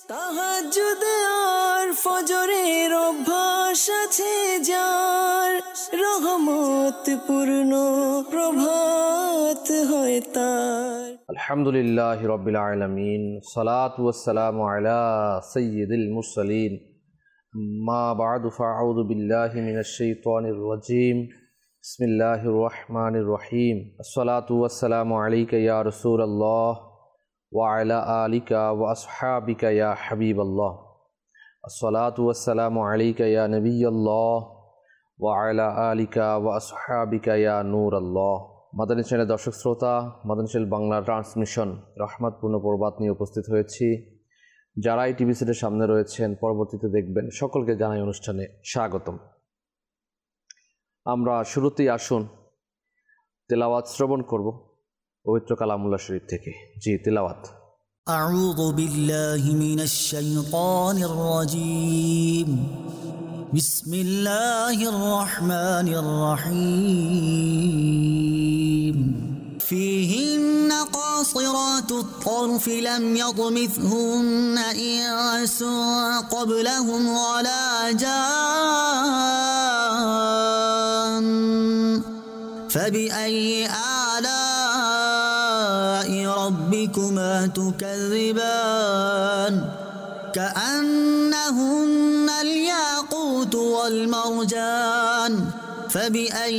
তাহাজ্জুদ আর ফজরের অভ্যাস আছে যার, রহমত পূর্ণ প্রভাত হয় তার। আলহামদুলিল্লাহি রাব্বিল আলামিন, সালাতু ওয়াসসালামু আলা সাইয়্যিদিল মুরসালিন, মা বা'দু ফাআউযু বিল্লাহি মিনাশ শাইতানির রাজীম। বিসমিল্লাহির রহমানির রহিম। আসসালাতু ওয়াসসালামু আলাইকা ইয়া রাসূলুল্লাহ ওয়া আলা আলিকা ওয়া আসহাবিকা ইয়া হাবিবাল্লাহ। আসসালাতু ওয়াসসালামু আলাইকা ইয়া নবিয়াল্লাহ ওয়া আলা আলিকা ওয়া আসহাবিকা ইয়া নূরাল্লাহ। মাদানী চ্যানেলের দর্শক শ্রোতা, মাদানী চ্যানেল বাংলা ট্রান্সমিশন রহমতপূর্ণ প্রবাদ নিয়ে উপস্থিত হয়েছি। যারা এই টিভি সেটের সামনে রয়েছেন, পরবর্তীতে দেখবেন, সকলকে জানাই অনুষ্ঠানে স্বাগতম। আমরা শুরুতেই আসুন তেলাওয়াত শ্রবণ করব পবিত্র কালামুল্লাহ শরীফ থেকে। জি, তেলাওয়াত। আউযু বিল্লাহি মিনাশ শাইতানির রাজীম। বিসমিল্লাহির রহমানির রহিম। فيهن قاصرات الطرف لم يطمثهن إنس قبلهم ولا جان فبأي آلاء ربكما تكذبان كأنهن الياقوت والمرجان فبأي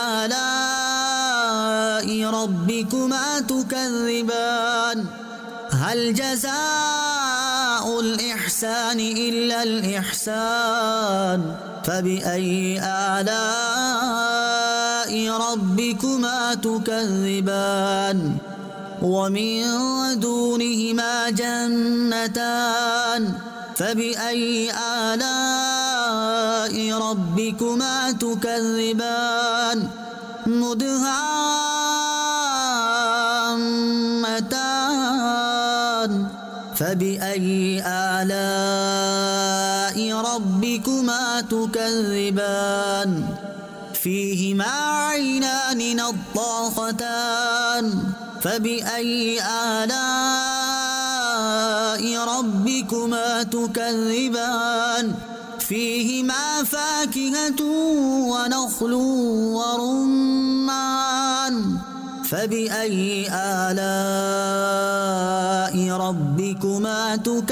آلاء ربكما تكذبان هل جزاء الإحسان إلا الإحسان فبأي آلاء ربكما تكذبان ومن دونهما جنتان فبأي آلاء ربكما تكذبان مدهامتان فبأي آلاء ربكما تكذبان فيهما عينان نضاختان فبأي آلاء ربكما تكذبان فيهما فاكهة ونخل ورمان فبأي آلاء ربكما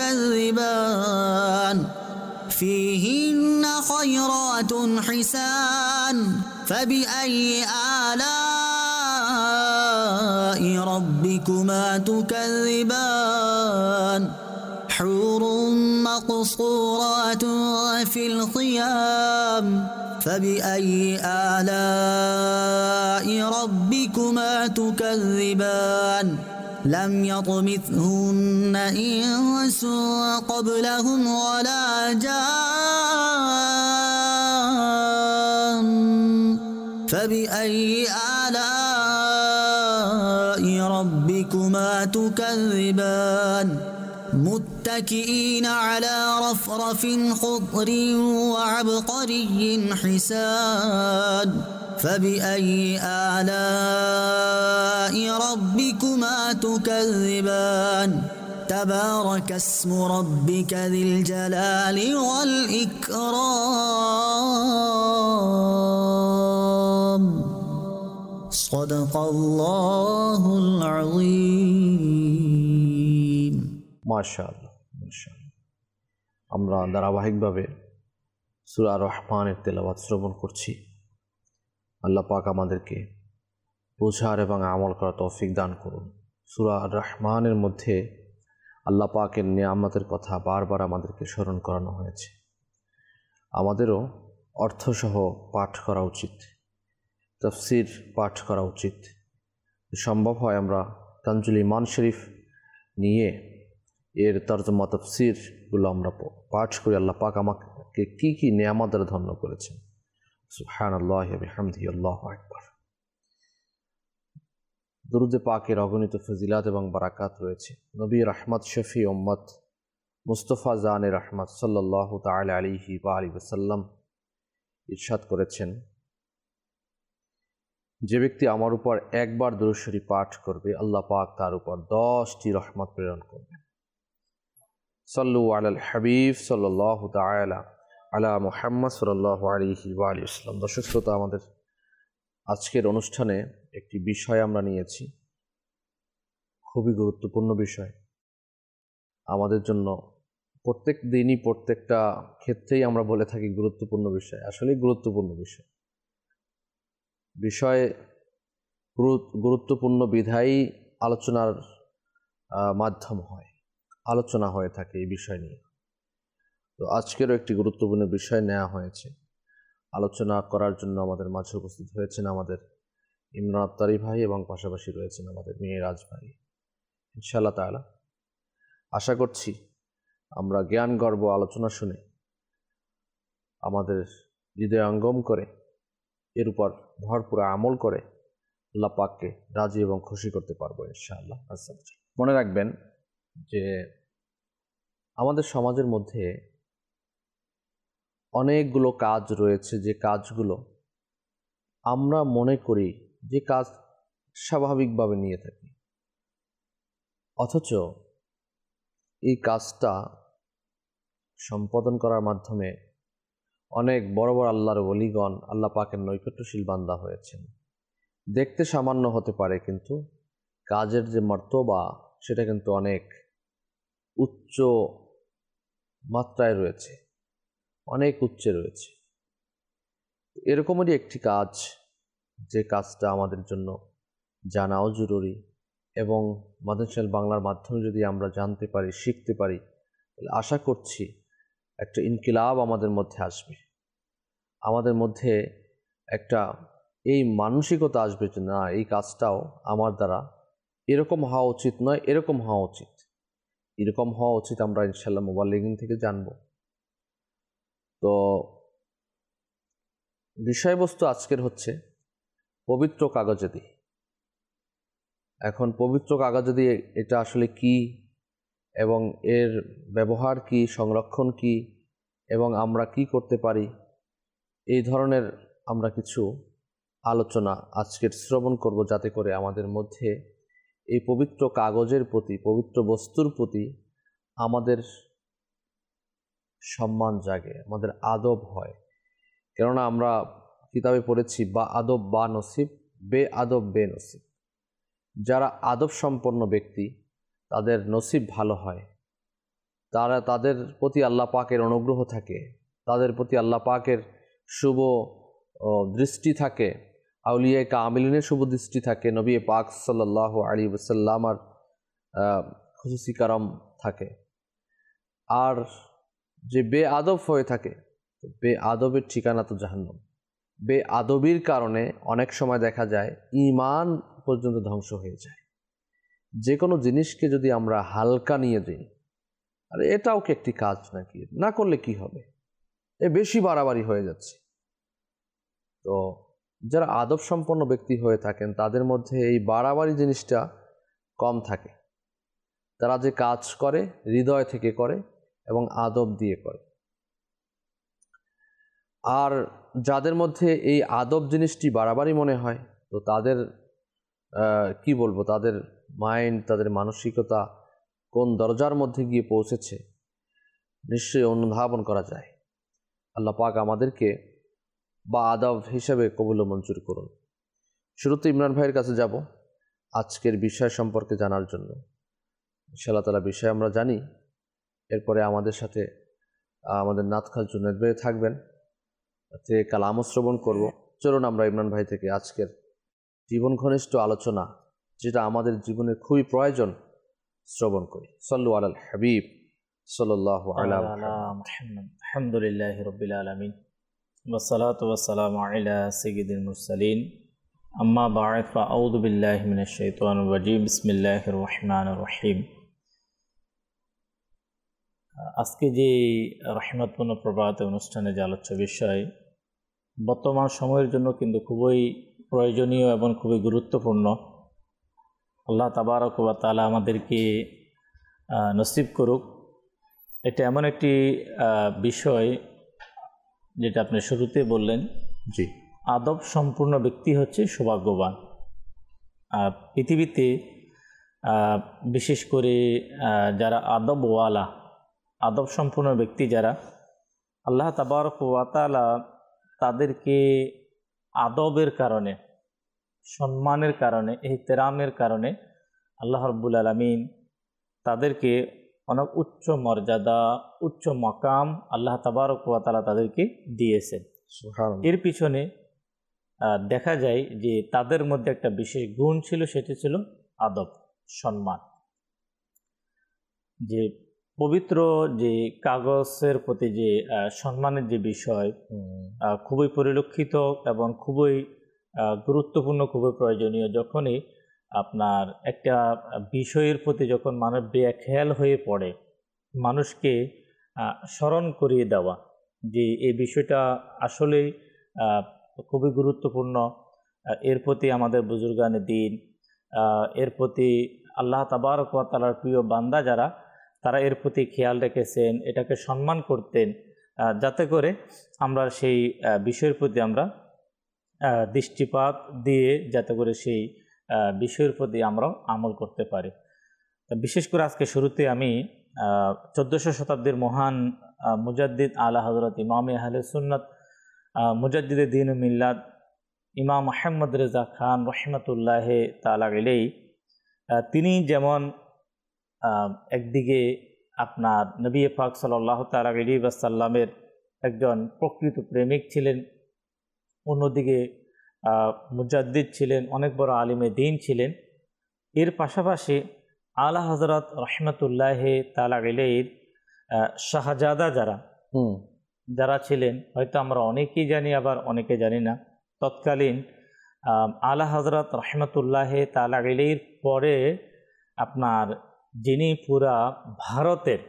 تكذبان فيهن خيرات حسان فبأي آلاء ربكما تكذبان حور مقصورات في الخيام فبأي آلاء ربكما تكذبان لم يطمثهن إنس قبلهم ولا جان فبأي آلاء ربكما تكذبان متكئين على رفرف خضر وعبقري حسان فبأي آلاء ربكما تكذبان تبارك اسم ربك ذي الجلال والإكرام صدق الله العظيم। মাশাআল্লাহ, মাশাআল্লাহ। আমরা ধারাবাহিকভাবে সূরা রহমানের তেলাওয়াত শ্রবণ করছি। আল্লাহ পাক আমাদেরকে বোঝার এবং আমল করার তৌফিক দান করুন। সূরা রহমানের মধ্যে আল্লাহ পাকের নিয়ামতের কথা বারবার আমাদেরকে স্মরণ করানো হয়েছে। আমাদেরও অর্থসহ পাঠ করা উচিত, তাফসীর পাঠ করা উচিত। সম্ভব হয় আমরা তানজুল ইমান শরীফ নিয়ে এর তরজমা তাফসীরগুলো আমরা পাঠ করি। আল্লাহ পাক আমাকে কী কী নিয়ামত দ্বারা ধন্য করেছেন। সুবহানাল্লাহি ওয়া বিহামদিহি, আল্লাহু আকবার। দুরূদে পাকের অগণিত ফজিলাত এবং বারাকাত রয়েছে। নবী রাহমাত শফি উম্মত মুস্তাফা জানে রাহমাত সাল্লাল্লাহু তাআলা আলাইহি ওয়া আলিহি ওয়াসাল্লাম ইরশাদ করেছেন, যে ব্যক্তি আমার উপর একবার দুরূদ শরীফ পাঠ করবে, আল্লাহ পাক তার উপর 10টি রহমত প্রেরণ করবেন। সাল্লু আলাল হাবিব সাল্লাল্লাহু তাআলা আলা মুহাম্মদ সাল্লাল্লাহু আলাইহি ওয়া আলিহি ওয়াসাল্লাম। দর্শক শ্রোতা, আমাদের আজকের অনুষ্ঠানে একটি বিষয় আমরা নিয়েছি, খুবই গুরুত্বপূর্ণ বিষয় আমাদের জন্য। প্রত্যেক দিনই প্রত্যেকটা ক্ষেত্রেই আমরা বলে থাকি গুরুত্বপূর্ণ বিষয়, আসলেই গুরুত্বপূর্ণ বিষয় গুরুত্বপূর্ণ বিধায়ী আলোচনার মাধ্যম হয়, আলোচনা হয়ে থাকে এই বিষয় নিয়ে। তো আজকেরও একটি গুরুত্বপূর্ণ বিষয় নেওয়া হয়েছে, আলোচনা করার জন্য আমাদের মাঝে উপস্থিত হয়েছেন আমাদের ইমরান আত্তারি ভাই এবং পাশাপাশি রয়েছেন আমাদের মেয়েরাজ ভাই। ইনশাআল্লাহ তাআলা আশা করছি আমরা জ্ঞান গর্ব আলোচনা শুনে আমাদের হৃদয়ঙ্গম করে এর উপর ভরপুর আমল করে আল্লাহ পাককে রাজি এবং খুশি করতে পারবো ইনশাআল্লাহ। মনে রাখবেন যে আমাদের সমাজের মধ্যে অনেকগুলো কাজ রয়েছে, যে কাজগুলো আমরা মনে করি যে কাজ স্বাভাবিকভাবে নিয়ে থাকি, অথচ এই কাজটা সম্পাদন করার মাধ্যমে অনেক বড় বড় আল্লাহর ওলিগণ, আল্লাহ পাকের নৈকট্যশীল বান্দা হয়েছেন। দেখতে সামান্য হতে পারে, কিন্তু কাজের যে মর্তবা সেটা কিন্তু অনেক উচ্চ মাত্রায় রয়েছে, অনেক উচ্চে রয়েছে। এরকমেরই একটি কাজ, যে কাজটা আমাদের জন্য জানাও জরুরি, এবং মাদানী বাংলার মাধ্যমে যদি আমরা জানতে পারি, শিখতে পারি, তাহলে আশা করছি একটা ইনকিলাব আমাদের মধ্যে আসবে, আমাদের মধ্যে একটা এই মানসিকতা আসবে যে না, এই কাজটাও আমার দ্বারা এরকম হওয়া উচিত নয়, এরকম হওয়া উচিত, এরকম হওয়া উচিত। আমরা ইনশাআল্লাহ মুবাল্লিগিন থেকে জানব। তো বিষয়বস্তু আজকের হচ্ছে পবিত্র কাগজেদি। এখন পবিত্র কাগজেদি এটা আসলে কি, এবং এর ব্যবহার কি, সংরক্ষণ কি, এবং আমরা কি করতে পারি, এই ধরনের আমরা কিছু আলোচনা আজকের শ্রবণ করব, যাতে করে আমাদের মধ্যে এই পবিত্র কাগজের প্রতি, পবিত্র বস্তুর প্রতি আমাদের সম্মান জাগে, আমাদের আদব হয়। কেননা আমরা কিতাবে পড়েছি, বা আদব বা নসিব, বে আদব বে নসিব। যারা আদব সম্পন্ন ব্যক্তি তাদের নসিব ভালো হয়, তাদের প্রতি আল্লাহ পাকের অনুগ্রহ থাকে, তাদের প্রতি আল্লাহ পাকের শুভ দৃষ্টি থাকে, আউলিয়া কামিলিনের শুভ দৃষ্টি থাকে, নবী পাক সাল্লাল্লাহু আলাইহি ওয়াসাল্লামের খুসুসি কারাম থাকে। আর যে বে আদব হয়ে থাকে, বে আদবের ঠিকানা তো জাহান্নাম। বে আদবির কারণে অনেক সময় দেখা যায় ঈমান পর্যন্ত ধ্বংস হয়ে যায়। যে কোনো জিনিসকে যদি আমরা হালকা নিয়ে যাই, আর এটাও কি একটি কাজ নাকি, না করলে কি হবে, বেশি বাড়াবাড়ি হয়ে যাচ্ছে। তো যারা আদব সম্পন্ন ব্যক্তি হয়ে থাকেন তাদের মধ্যে এই বাড়াবাড়ি জিনিসটা কম থাকে। তারা যে কাজ করে হৃদয় থেকে করে এবং আদব দিয়ে করে। আর যাদের মধ্যে এই আদব জিনিসটি বাড়াবাড়ি মনে হয়, তো তাদের কি বলবো, তাদের মাইন্ড, তাদের মানসিকতা কোন দরজার মধ্যে গিয়ে পৌঁছেছে নিশ্চয়ই অনুধাবন করা যায়। আল্লাহ পাক আমাদেরকে বা আদব হিসেবে কবুল ও মঞ্জুর করুন। শুরুতে ইমরান ভাইয়ের কাছে যাব আজকের বিষয় সম্পর্কে জানার জন্য। ইনশাআল্লাহ তাআলা বিষয় আমরা জানি, এরপরে আমাদের সাথে আমাদের নাতখাল জুনেদ ভাই থাকবেন, তে কালাম শ্রবণ করব। চলুন আমরা ইমরান ভাই থেকে আজকের জীবন ঘনিষ্ঠ আলোচনা, যেটা আমাদের জীবনের খুবই প্রয়োজন, শ্রবণ করি। সাল্লু আলাল হাবিব সাল্লাল্লাহু আলা মুহাম্মদ। আলহামদুলিল্লাহি রাব্বিল আলামিন ওয়াসসালাতু ওয়াসসালামু আলা সাইয়্যিদিল মুরসালিন আম্মা বা'দ ফাআউযু বিল্লাহি মিনাশ শাইতানির রাজীম বিসমিল্লাহির রহমানির রহিম। আজকে যে রহমতপূর্ণ প্রভাত অনুষ্ঠানে যে আলোচ্য বিষয় বর্তমান সময়ের জন্য কিন্তু খুবই প্রয়োজনীয় এবং খুবই গুরুত্বপূর্ণ। আল্লাহ তাবারক ওয়া তাআলা আমাদেরকে নসিব করুক। এটা এমন একটি বিষয় যেটা আপনি শুরুতে বললেন, জি, আদব সম্পূর্ণ ব্যক্তি হচ্ছে সৌভাগ্যবান। পৃথিবীতে বিশেষ করে যারা আদবওয়ালা, আদব সম্পন্ন ব্যক্তি যারা, আল্লাহ তাবারক ওয়া তাআলা তাদেরকে আদবের কারণে, সম্মানের কারণে, ইহতিরামের কারণে আল্লাহ রাব্বুল আলামিন তাদেরকে অনেক উচ্চ মর্যাদা, উচ্চ মাকাম আল্লাহ তাবারক ওয়া তাআলা তাদেরকে দিয়েছেন। এর পিছনে দেখা যায় যে তাদের মধ্যে একটা বিশেষ গুণ ছিল, সেটি ছিল আদব, সম্মান। যে পবিত্র যে কাগজের প্রতি যে সম্মানের যে বিষয় খুবই পরিলক্ষিত এবং খুবই গুরুত্বপূর্ণ, খুবই প্রয়োজনীয়। যখনই আপনার একটা বিষয়ের প্রতি যখন মানুষ বেখেয়াল হয়ে পড়ে, মানুষকে স্মরণ করিয়ে দেওয়া যে এই বিষয়টা আসলেই খুবই গুরুত্বপূর্ণ, এর প্রতি আমাদের বুজুর্গানে দিন, এর প্রতি আল্লাহ তাবারক ওয়া তাআলার প্রিয় বান্দা যারা, তারা এর প্রতি খেয়াল রেখেছেন, এটাকে সম্মান করতেন, যাতে করে আমরা সেই বিষয়ের প্রতি আমরা দৃষ্টিপাত দিয়ে যাতে করে সেই বিষয়ের প্রতি আমরা আমল করতে পারি। বিশেষ করে আজকে শুরুতে আমি 1400 শতাব্দীর মহান মুজাদ্দিদ আলা হযরত ইমামে আহলে সুন্নাত মুজাদ্দিদে দ্বীন ও মিল্লাত ইমাম মুহাম্মদ রেজা খান রহমাতুল্লাহি তাআলা আলাইহি, তিনি যেমন একদিকে আপনার নবী পাক সাল্লাল্লাহু তাআলা আলাইহি ওয়াসাল্লামের একজন প্রকৃত প্রেমিক ছিলেন, অন্যদিকে মুজাদ্দিদ ছিলেন, অনেক বড় আলিমে দ্বীন ছিলেন। এর পাশাপাশি আলা হযরত রহমাতুল্লাহি তাআলা আলাইহির শাহজাদা যারা ছিলেন, হয়তো আমরা অনেকেই জানি, আবার অনেকে জানি না। তৎকালীন আলা হযরত রহমাতুল্লাহি তাআলা আলাইহির পরে আপনার যিনি পুরা ভারতের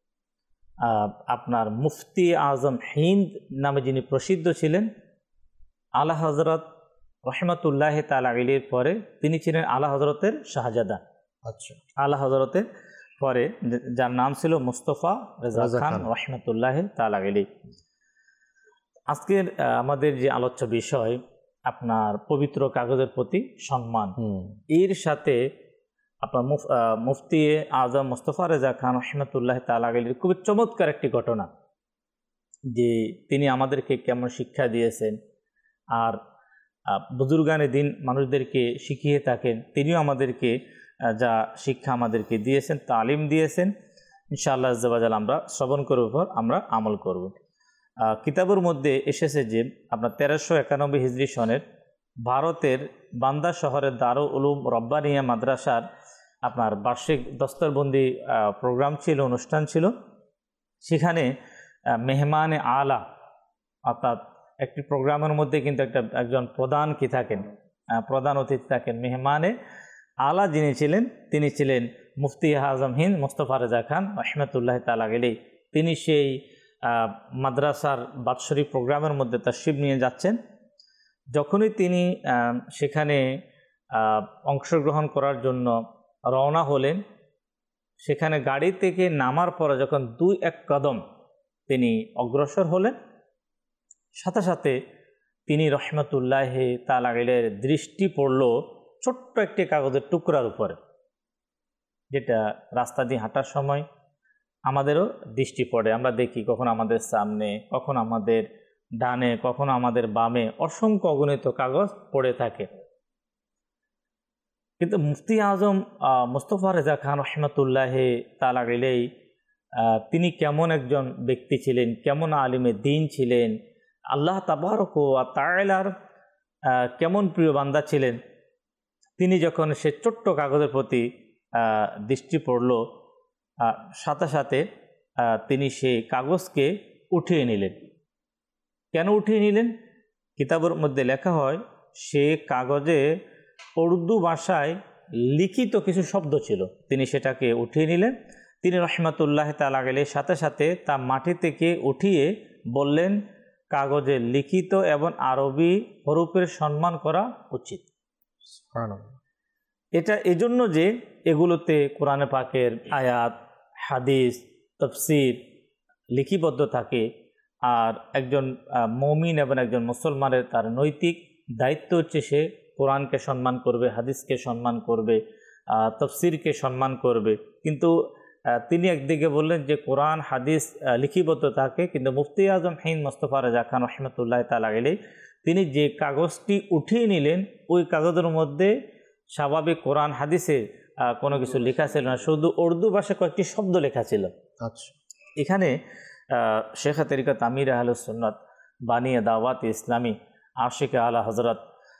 আপনার মুফতি আজম হিন্দ নামে যিনি প্রসিদ্ধ ছিলেন, আলা হযরত রহমাতুল্লাহি তাআলা আলাইহির পরে তিনি ছিলেন আলা হযরতের শাহজাদা। আচ্ছা, আলা হযরতের পরে যার নাম ছিল মুস্তাফা রেজা খান রহমাতুল্লাহি তাআলা আলাইহি। আজকের আমাদের যে আলোচ্য বিষয় আপনার পবিত্র কাগজের প্রতি সম্মান, এর সাথে আপনার মুফতি আজম মুস্তাফা রেজা খান রহমাতুল্লাহি তাআলা আলাইহির খুবই চমৎকার একটি ঘটনা, যে তিনি আমাদেরকে কেমন শিক্ষা দিয়েছেন, আর বুজুর্গানে দিন মানুষদেরকে শিখিয়ে থাকেন, তিনিও আমাদেরকে যা শিক্ষা আমাদেরকে দিয়েছেন, তালিম দিয়েছেন, ইনশাআল্লাহ আজ্জা ওয়া জাল আমরা শ্রবণ করার উপর আমরা আমল করব। কিতাবের মধ্যে এসেছে যে আপনার 1391 হিজরি সনের ভারতের বান্দা শহরের দারুল উলুম রব্বানিয়া মাদ্রাসার আপনার বার্ষিক দস্তরবন্দি প্রোগ্রাম ছিল, অনুষ্ঠান ছিল। সেখানে মেহমানে আলা, অর্থাৎ একটি প্রোগ্রামের মধ্যে কিন্তু একজন প্রধান কি থাকেন, প্রধান অতিথি থাকেন। মেহমানে আলা যিনি ছিলেন, তিনি ছিলেন মুফতি আজম হিন্দ মুস্তাফা রেজা খান রহমাতুল্লাহি তাআলা আলাইহি। তিনি সেই মাদ্রাসার বাৎসরিক প্রোগ্রামের মধ্যে তাশরিফ নিয়ে যাচ্ছেন। যখনই তিনি সেখানে অংশগ্রহণ করার জন্য রওনা হলেন, সেখানে গাড়ি থেকে নামার পরে যখন 2-1 কদম তিনি অগ্রসর হলেন, সাথে সাথে তিনি রহমাতুল্লাহি তাআলা আলাইহির দৃষ্টি পড়ল ছোট্ট একটি কাগজের টুকরার উপরে, যেটা রাস্তা দিয়ে হাঁটার সময় আমাদেরও দৃষ্টি পড়ে। আমরা দেখি কখন আমাদের সামনে, কখন আমাদের ডানে, কখন আমাদের বামে অসংখ্য অগণিত কাগজ পড়ে থাকে। কিন্তু মুফতি আজম মুস্তাফা রেজা খান রহমাতুল্লাহি তাআলা আলাইহি তিনি কেমন একজন ব্যক্তি ছিলেন, কেমন আলিমে দ্বীন ছিলেন, আল্লাহ তাবারক ওয়া তাআলার কেমন প্রিয় বান্দা ছিলেন। তিনি যখন সে ছোট্ট কাগজের প্রতি দৃষ্টি পড়ল, সাথে সাথে তিনি সেই কাগজকে উঠিয়ে নিলেন। কেন উঠিয়ে নিলেন? কিতাবের মধ্যে লেখা হয় সে কাগজে উর্দু ভাষায় লিখিত কিছু শব্দ ছিল, তিনি সেটাকে উঠিয়ে নিলেন। তিনি রহমাতুল্লাহি তাআলা আলাইহির সাথে সাথে তা মাটি থেকে উঠিয়ে বললেন, কাগজে লিখিত এবং আরবি হরফের সম্মান করা উচিত। এটা এজন্য যে এগুলোতে কোরআনে পাকের আয়াত, হাদিস, তাফসীর লিপিবদ্ধ থাকে। আর একজন মুমিন এবং একজন মুসলমানের তার নৈতিক দায়িত্ব হচ্ছে সে কোরআনকে সম্মান করবে, হাদিসকে সম্মান করবে, তাফসীরকে সম্মান করবে। কিন্তু তিনি একদিকে বললেন যে কোরআন হাদিস লিখিবদ্ধ থাকে, কিন্তু মুফতি আজম হিন্দ মোস্তফা রেজা খান রহমতুল্লাহ তাআলা আলাইহি তিনি যে কাগজটি উঠিয়ে নিলেন, ওই কাগজের মধ্যে স্বাভাবিক কোরআন হাদিসে কোনো কিছু লেখা ছিল না, শুধু উর্দু ভাষায় কয়েকটি শব্দ লেখা ছিল। আচ্ছা, এখানে শেখ তরিকত আমির আহলুস সুন্নাত বানিয়ে দাওয়াত ইসলামী আশিক আলা হজরত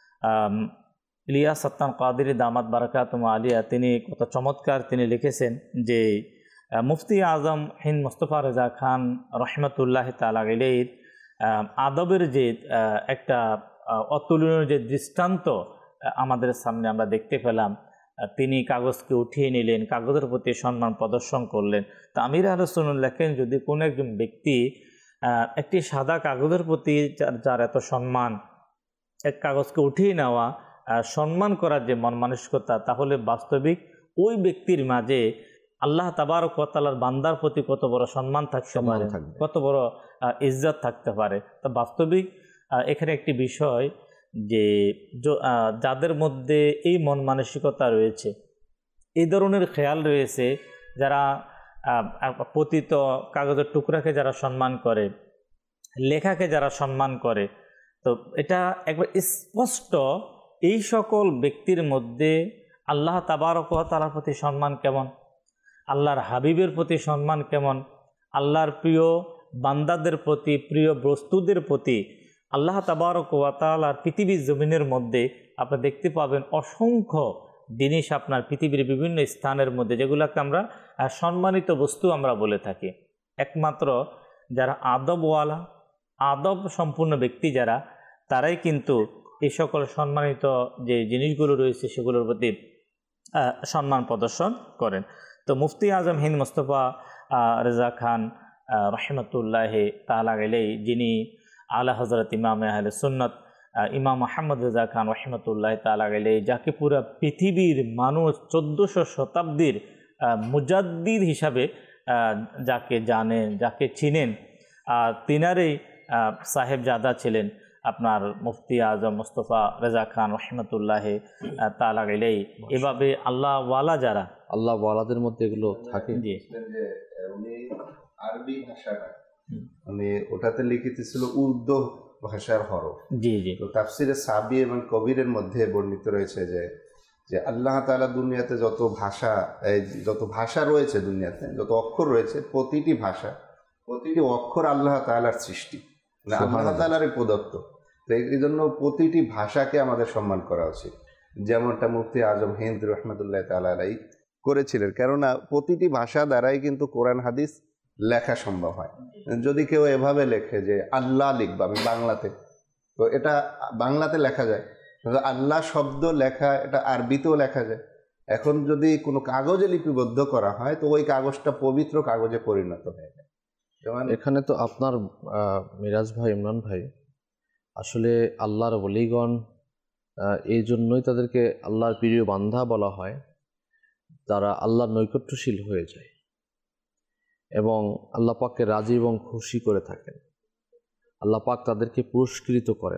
ইলিয়াস সত্তান কাদেরী দামাত বারাকাতুম আলিয়া তিনি কত চমৎকার তিনি লিখেছেন যে মুফতি আজম হিন্দ মোস্তফা রেজা খান রহমতুল্লাহ তাআলা আলাইহির আদবের যে একটা অতুলনীয় যে দৃষ্টান্ত আমাদের সামনে আমরা দেখতে পেলাম। তিনি কাগজকে উঠিয়ে নিলেন, কাগজের প্রতি সম্মান প্রদর্শন করলেন। তা আমির আহলুস সুন্নাহ লেখেন, যদি কোনো একজন ব্যক্তি একটি সাদা কাগজের প্রতি যার এত সম্মান, এক কাগজকে উঠিয়ে নেওয়া সম্মান করার যে মন মানসিকতা, তাহলে বাস্তবিক ওই ব্যক্তির মাঝে আল্লাহ তাবারক ওয়া তাআলার বান্দার প্রতি কত বড় সম্মান থাকতে পারে, কত বড় ইজ্জত থাকতে পারে। তা বাস্তবিক এখানে একটি বিষয় যে যাদের মধ্যে এই মন মানসিকতা রয়েছে, এই ধরনের খেয়াল রয়েছে, যারা পতিত কাগজের টুকরাকে যারা সম্মান করে, লেখাকে যারা সম্মান করে, তো এটা একবার স্পষ্ট এই সকল ব্যক্তির মধ্যে আল্লাহ তাবারক ওয়া তাআলার প্রতি সম্মান কেমন, আল্লাহর হাবিবের প্রতি সম্মান কেমন, আল্লাহর প্রিয় বান্দাদের প্রতি, প্রিয় বস্তুদের প্রতি আল্লাহ তাবারক ওয়া তাআলার পৃথিবীর জমিনের মধ্যে আপনি দেখতে পাবেন অসংখ্য জিনিস আপনার পৃথিবীর বিভিন্ন স্থানের মধ্যে, যেগুলোকে আমরা সম্মানিত বস্তু আমরা বলে থাকি। একমাত্র যারা আদবওয়ালা, আদব সম্পূর্ণ ব্যক্তি যারা, তারাই কিন্তু এই সকল সম্মানিত যে জিনিসগুলো রয়েছে সেগুলোর প্রতি সম্মান প্রদর্শন করেন। তো মুফতি আজম হিন্দ মোস্তফা রেজা খান রহমতুল্লাহ তাআলা আলাইহি, যিনি আলা হযরত ইমাম আহলে সুন্নাত ইমাম মুহাম্মদ রেজা খান রহমতুল্লাহ তাআলা আলাইহি, যাকে পুরো পৃথিবীর মানুষ 1400 শতাব্দীর মুজাদ্দিদ হিসাবে যাকে জানেন, যাকে চিনেন, তিনারই সাহেবজাদা ছিলেন আপনার মুফতি আজম মোস্তফা রেজা খান রহমতুল্লাহ তাআলা আলাইহি। এভাবে আল্লাহ ওয়ালা যারা, আল্লাহ ওয়ালাদের মধ্যে এগুলো থাকে। যে উনি আরবি ভাষাটা মানে ওটাতে লিখিত ছিল উর্দু ভাষার হরফ। জি জি। তো তাফসিরে সাবি এবং কবিরের মধ্যে বর্ণিত রয়েছে যে আল্লাহ তাআলা দুনিয়াতে যত ভাষা রয়েছে, দুনিয়াতে যত অক্ষর রয়েছে, প্রতিটি অক্ষর আল্লাহ তাআলার সৃষ্টি, আল্লাহ তাআলার প্রদত্ত। তো এই জন্য প্রতিটি ভাষাকে আমাদের সম্মান করা উচিত, যেমনটা মুফতি আজম হিন্দ রহমতুল্লাহ তাআলা আলাইহি করেছিলেন। কেননা প্রতিটি ভাষা দ্বারাই কিন্তু কোরআন হাদিস লেখা সম্ভব হয়। যদি কেউ এভাবে লেখে যে আল্লাহ লিখবা, আমি বাংলাতে, তো এটা বাংলাতে লেখা যায়, আল্লাহ শব্দ লেখা এটা আরবিতেও লেখা যায়। এখন যদি কোনো কাগজে লিপিবদ্ধ করা হয়, তো ওই কাগজটা পবিত্র কাগজে পরিণত হয়ে যায়। যেমন এখানে তো আপনার মিরাজ ভাই, ইমরান ভাই, আসলে আল্লাহর ওলিগণ, এই জন্যই তাদেরকে আল্লাহর প্রিয় বান্দা বলা হয়, তারা আল্লাহর নৈকট্যশীল হয়ে যায় এবং আল্লাহ পাককে রাজি এবং খুশি করে থাকেন। আল্লাহ পাক তাদেরকে পুরস্কৃত করেন।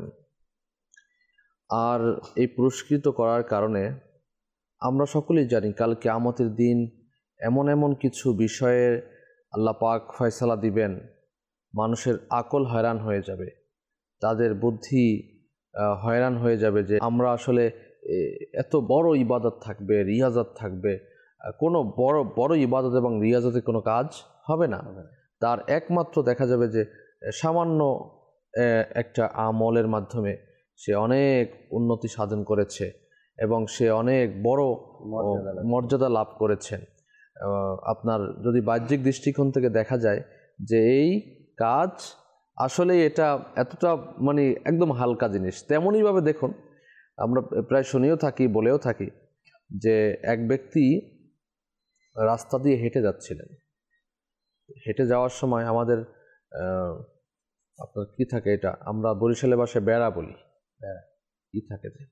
আর এই পুরস্কৃত করার কারণে আমরা সকলেই জানি কাল কিয়ামতের দিন এমন এমন কিছু বিষয়ে আল্লাহ পাক ফয়সালা দিবেন, মানুষের আকল হয়রান হয়ে যাবে, তাদের বুদ্ধি হয়রান হয়ে যাবে যে আমরা আসলে এত বড় ইবাদত থাকবে, রিয়াজত থাকবে, কোনো বড় ইবাদত এবং রিয়াজতে কোনো কাজ হবে না। তার একমাত্র দেখা যাবে যে সামান্য একটা আমলের মাধ্যমে সে অনেক উন্নতি সাধন করেছে এবং সে অনেক বড় মর্যাদা লাভ করেছেন। আপনার যদি বাহ্যিক দৃষ্টিকোণ থেকে দেখা যায় যে এই কাজ আসলে এটা এতটা মানে একদম হালকা জিনিস, তেমনইভাবে দেখুন আমরা প্রায় শুনেও থাকি, বলেও থাকি যে এক ব্যক্তি রাস্তা দিয়ে হেঁটে যাচ্ছিলেন। হেঁটে যাওয়ার সময় আমাদের আপনার কি থাকে, এটা আমরা বরিশালে ভাষায় বেড়া বলি, কি থাকে যে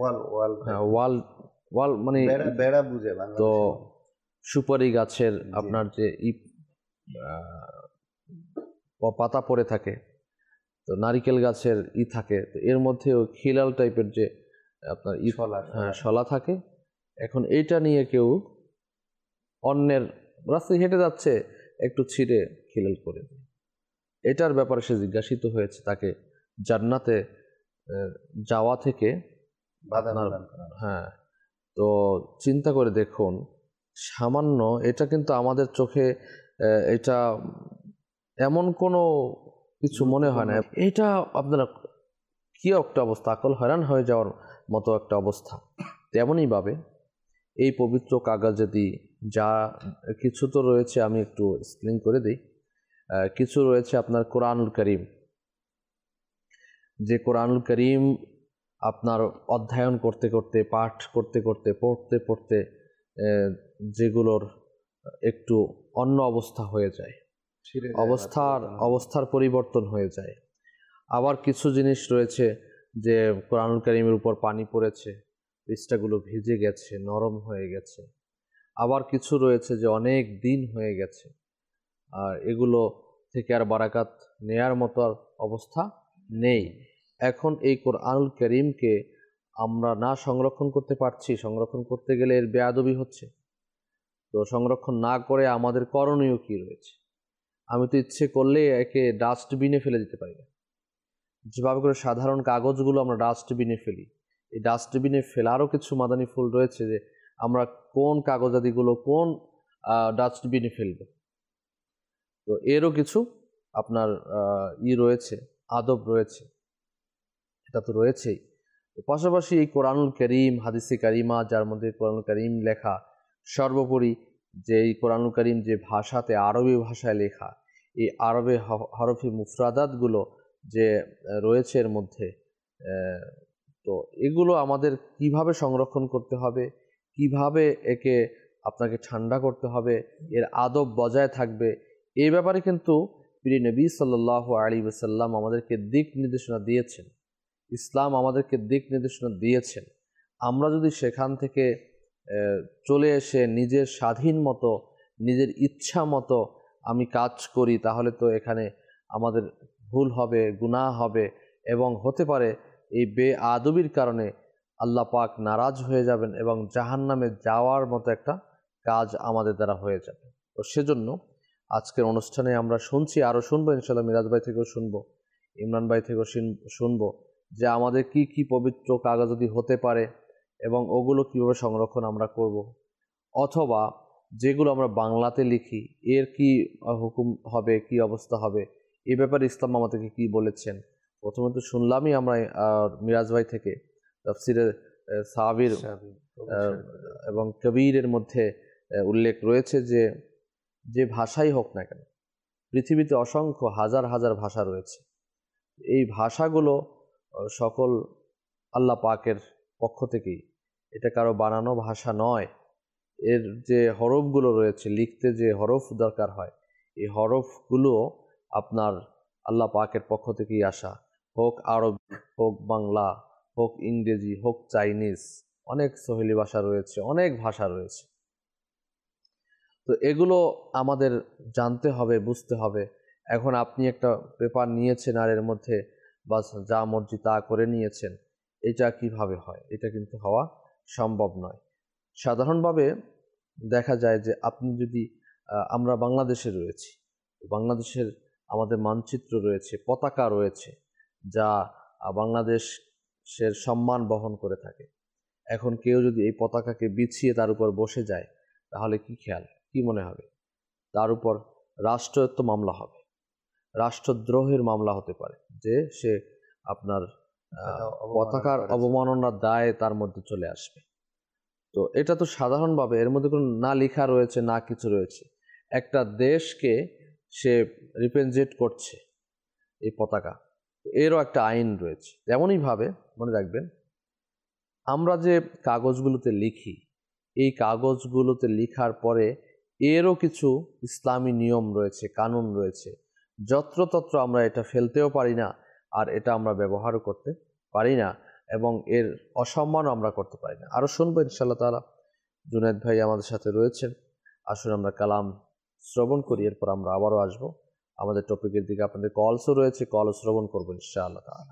ওয়াল মানে বেড়া বুঝে। তো সুপারি গাছের আপনার যে পাতা পড়ে থাকে, তো নারিকেল গাছের থাকে, তো এর মধ্যে খিলাল টাইপের যে আপনার শলা থাকে। এখন এইটা নিয়ে কেউ অন্যের রাস্তায় হেঁটে যাচ্ছে, একটু ছিঁড়ে খিলাল করে দেয়। এটার ব্যাপারে সে জিজ্ঞাসিত হয়েছে, তাকে জান্নাতে যাওয়া থেকে বাধা আপনার প্রদান করা। হ্যাঁ, তো চিন্তা করে দেখুন, সামান্য এটা কিন্তু আমাদের চোখে এটা এমন কোনো কিছু মনে হয় না। এটা আপনারা কি একটা অবস্থা, আকল হয়রান হয়ে যাওয়ার মতো একটা অবস্থা। তেমনইভাবে এই পবিত্র কাগজে যদি যা কিছু তো রয়েছে, আমি একটু এক্সপ্লেন করে দিই। কিছু রয়েছে আপনার কোরআনুল করিম, যে কোরআনুল করিম আপনার অধ্যয়ন করতে করতে, পাঠ করতে করতে, পড়তে পড়তে যেগুলোর একটু অন্য অবস্থা হয়ে যায়, অবস্থার পরিবর্তন হয়ে যায়। আবার কিছু জিনিস রয়েছে যে কোরআনুল কারীমের উপর পানি পড়েছে, পৃষ্ঠাগুলো ভিজে গেছে, নরম হয়ে গেছে। আবার কিছু রয়েছে যে অনেক দিন হয়ে গেছে, আর এগুলো থেকে আর বারাকাত নেয়ার মতো আর অবস্থা নেই। এখন এই কোরআনুল কারীমকে আমরা না সংরক্ষণ করতে পারছি, সংরক্ষণ করতে গেলে এর বেয়াদবি হচ্ছে। তো সংরক্ষণ না করে আমাদের করণীয় কি রয়েছে? আমি তো ইচ্ছে করলে একে ডাস্টবিনে ফেলে দিতে পারি না। যেভাবে করে সাধারণ কাগজগুলো আমরা ডাস্টবিনে ফেলি, এই ডাস্টবিনে ফেলারও কিছু মাদানী ফুল রয়েছে যে আমরা কোন কাগজাদিগুলো কোন ডাস্টবিনে ফেলব। তো এরও কিছু আপনার রয়েছে, আদব রয়েছে, এটা তো রয়েছেই। পাশাপাশি এই কোরআনুল কারীম, হাদিসে কারিমা যার মধ্যে কোরআনুল কারীম লেখা, সর্বোপরি যে এই কোরআনুল কারীম যে ভাষাতে, আরবি ভাষায় লেখা, এই আরবে হরফে মুফরাদাতগুলো যে রয়েছে এর মধ্যে, তো এগুলো আমাদের কিভাবে সংরক্ষণ করতে হবে, কিভাবে একে আপনাকে ঠান্ডা করতে হবে, এর আদব বজায় থাকবে, এই ব্যাপারে কিন্তু প্রিয় নবী সাল্লাল্লাহু আলাইহি ওয়াসাল্লাম আমাদেরকে দিক নির্দেশনা দিয়েছেন। ইসলাম আমাদেরকে দিক নির্দেশনা দিয়েছেন। আমরা যদি সেখান থেকে চলে এসে নিজের স্বাধীন মতো, নিজের ইচ্ছা মতো আমি কাজ করি, তাহলে তো এখানে আমাদের ভুল হবে, গুনাহ হবে, এবং হতে পারে এই বেআদবির কারণে আল্লাহ পাক নারাজ হয়ে যাবেন এবং জাহান্নামে যাওয়ার মতো একটা কাজ আমাদের দ্বারা হয়ে যাবে। তো সেজন্য আজকের অনুষ্ঠানে আমরা শুনছি, আরও শুনবো ইনশাআল্লাহ, মিরাজ ভাই থেকেও শুনবো, ইমরান ভাই থেকেও শুনবো যে আমাদের কি কি পবিত্র কাগজাদি হতে পারে এবং ওগুলো কীভাবে সংরক্ষণ আমরা করব, অথবা যেগুলো আমরা বাংলাতে লিখি এর কি হুকুম হবে, কি অবস্থা হবে, এই ব্যাপারে ইসলাম আমাদেরকে কি বলেছেন। প্রথমে তো শুনলামই আমরা মিরাজ ভাই থেকে তাফসিরে সাবির এবং কবিরের মধ্যে উল্লেখ রয়েছে যে যে ভাষাই হোক না কেন, পৃথিবীতে অসংখ্য হাজার হাজার ভাষা রয়েছে। এই ভাষাগুলো সকল আল্লাহ পাকের পক্ষ থেকেই, এটা কারো বানানো ভাষা নয়। এর যে হরফগুলো রয়েছে, লিখতে যে হরফ দরকার হয়, এই হরফগুলো আপনার আল্লাহ পাকের পক্ষ থেকেই আসা, হোক আরবি, হোক বাংলা, হোক ইংরেজি, হোক চাইনিজ, অনেক সোহেলি ভাষা রয়েছে, অনেক ভাষা রয়েছে। তো এগুলো আমাদের জানতে হবে, বুঝতে হবে। এখন আপনি একটা পেপার নিয়েছেন আর এর মধ্যে বাস যা মর্জি তা করে নিয়েছেন, এটা কিভাবে হয়? এটা কিন্তু হওয়া সম্ভব নয়। সাধারণভাবে দেখা যায় যে আপনি যদি, আমরা বাংলাদেশে রয়েছি, বাংলাদেশের আমাদের মানচিত্র রয়েছে, পতাকা রয়েছে, যা বাংলাদেশের সম্মান বহন করে থাকে। এখন কেউ যদি এই পতাকাকে বিছিয়ে তার উপর বসে যায়, তাহলে কি খেয়াল, কি মনে হবে? তার উপর রাষ্ট্রায়ত্ত মামলা হবে, রাষ্ট্রদ্রোহের মামলা হতে পারে, যে সে আপনার পতাকার অবমাননার দায় তার মধ্যে চলে আসবে। তো এটা তো সাধারণভাবে এর মধ্যে কোনো না লেখা রয়েছে, না কিছু রয়েছে, একটা দেশকে সে রিপ্রেজেন্ট করছে এই পতাকা, এরও একটা আইন রয়েছে। তেমনইভাবে মনে রাখবেন, আমরা যে কাগজগুলোতে লিখি, এই কাগজগুলোতে লেখার পরে এরও কিছু ইসলামী নিয়ম রয়েছে, কানুন রয়েছে। যত্রতত্র আমরা এটা ফেলতেও পারি না, আর এটা আমরা ব্যবহারও করতে পারি না, এবং এর অসম্মানও আমরা করতে পারি না। আরও শুনবো ইনশাআল্লাহ তাআলা। জুনায়েদ ভাই আমাদের সাথে রয়েছেন, আসুন আমরা কালাম শ্রবণ করি, এরপর আমরা আবারও আসবো আমাদের টপিকের দিকে। আপনাদের কলসও রয়েছে, কল শ্রবণ করবো ইনশাআল্লাহ তাআলা।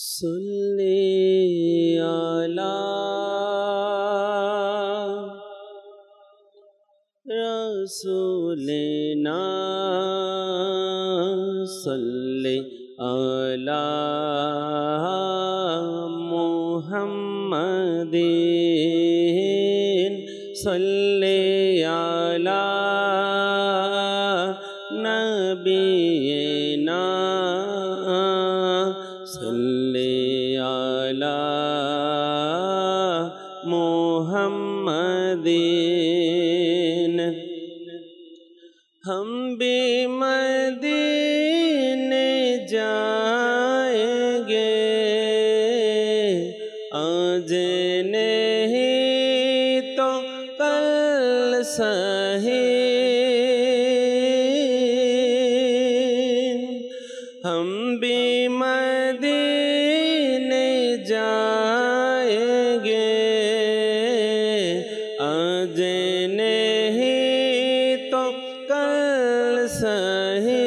সাল্লি আলা रसूलना सल्ले अला मुहम्मदिन सल्ले अला नबीना सल्ले अला मुहम्मदिन। हम भी मदीने जाएंगे आज नहीं तो कल सही। हम भी मदीने जाएंगे आज नहीं तो कल सही।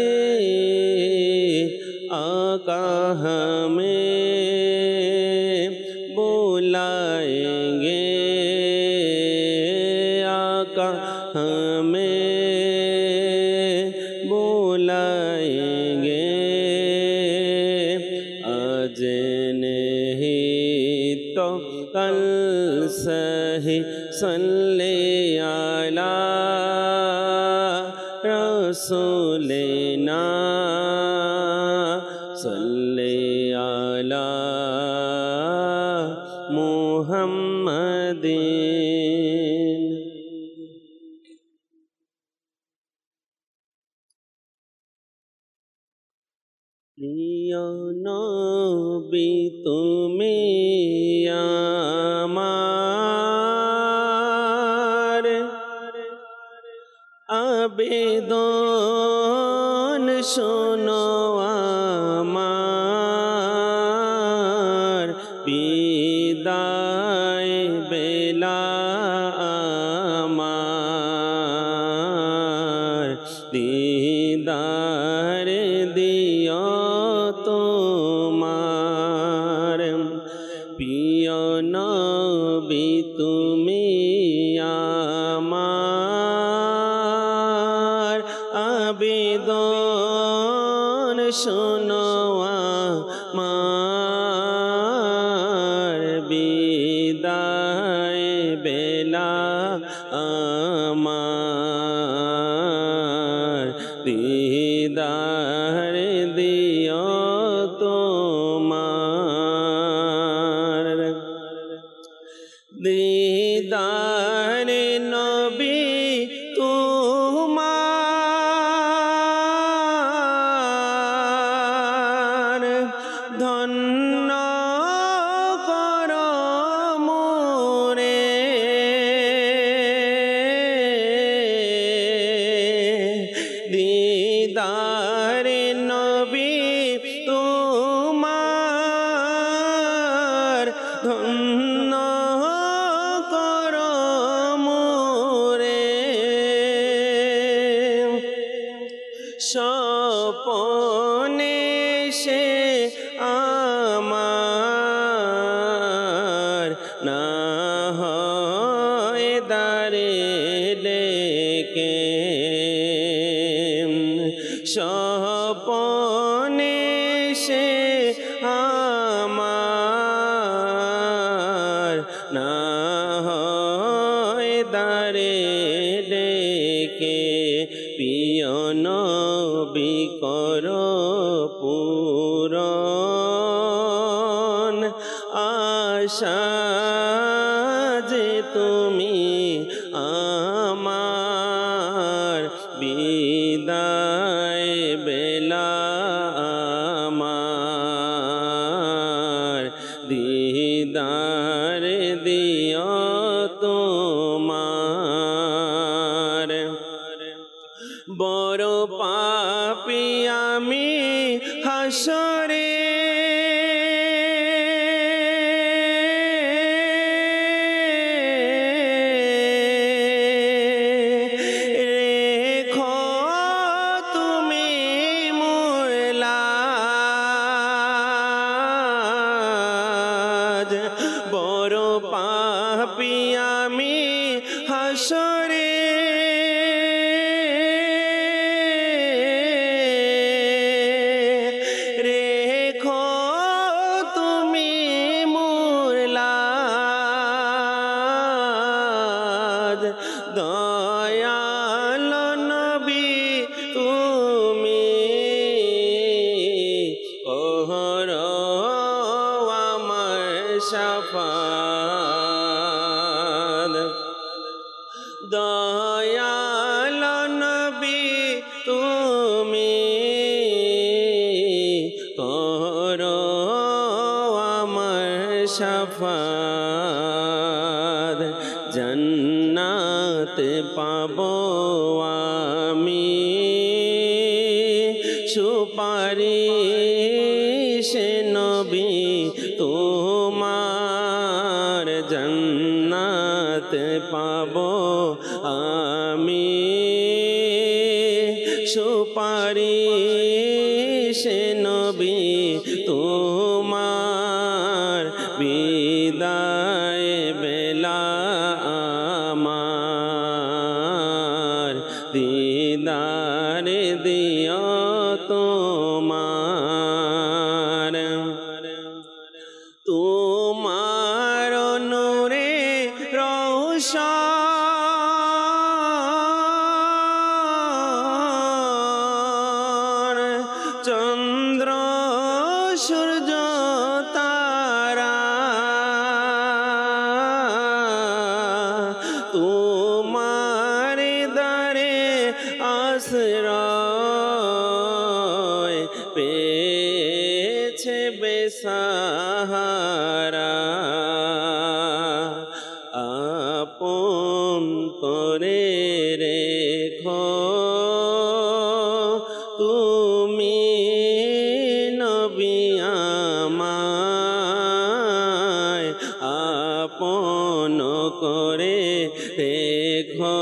आका हमें बुलाएंगे, आका हमें बुलाएंगे आज नहीं तो कल सही। सल्ले अला रसूलना सल्ले अला मुहम्मदिन। প্রিয় নবী তুমি আমার আবেদন শোনো আমার বিদায় বেলা আমার দিদার দিও তোমার। প্রিয় নবী তুমি আমার আবেদন শোনো আমার বিদায় বেলা আমার দিদার দিও তোমার। দিদার নবী তোমার ধন্য কর মোরে। দিদার নবী তোমার ধন্য কর মোরে। স্বপনে সে আমার না হয় দারে ডেকে। স্বপনে সে আমার না হয় দারে ডেকে। প্রিয় নবী করো পূরণ আশা যে তুমি আমার বিদায় বেলা আমার দিদার দিও তোমার। বড় পাপী আমি হাসরে রেখো তুমি মোর লাজ। বড় পাপী আমি হাসরে শাফাত দয়াল নবী তুমি করো আমার শাফাত জান্নাত পাবো আমি সুপারিশ নবী তোমার জান্নাত পাবো আমি সুপারিশ নবী তোমার বিদায় বেলা আমার দিদার দিও তোমার তোমার নূরে রোশন চন্দ্র সূর্য তারা তোমার দারে আশ্রয় পেয়েছে বেসাহারা আপন করে রেখো তুমি নবী আমায় আপন করে রেখো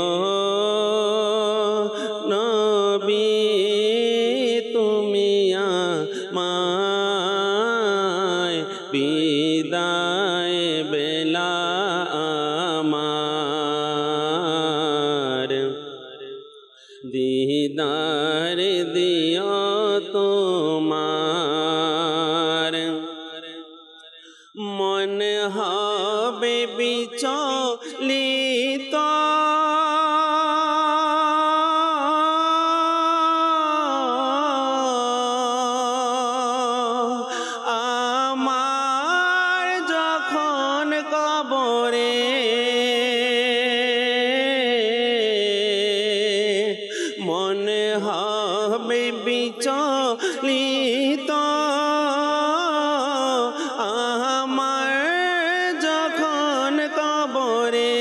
নবী তুমি আমায় বিদায় বেলা আমার দিদার দিও তোমার মন হবে বিচলিত আমার যখন কবরে মনে হবে বিচলিত আমার যখন কবরে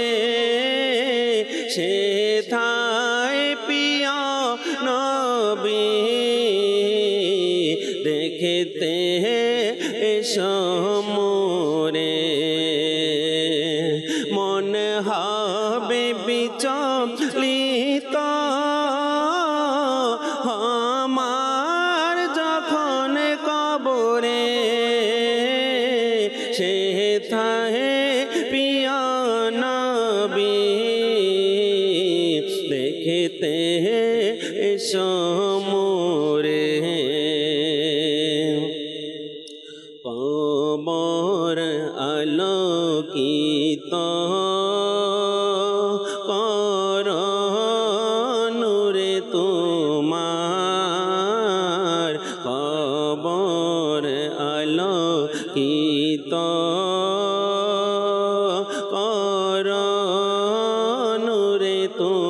সেথায় পিয়া নবী দেখতে এসো মোরে মনে হবে বিচলিত আমার যখন কবরে সেথায় পিয়া নবী দেখতে এসো মোরে কবর আলোকিত কর নূরে তোমার কবর আলোকিত কর নূরে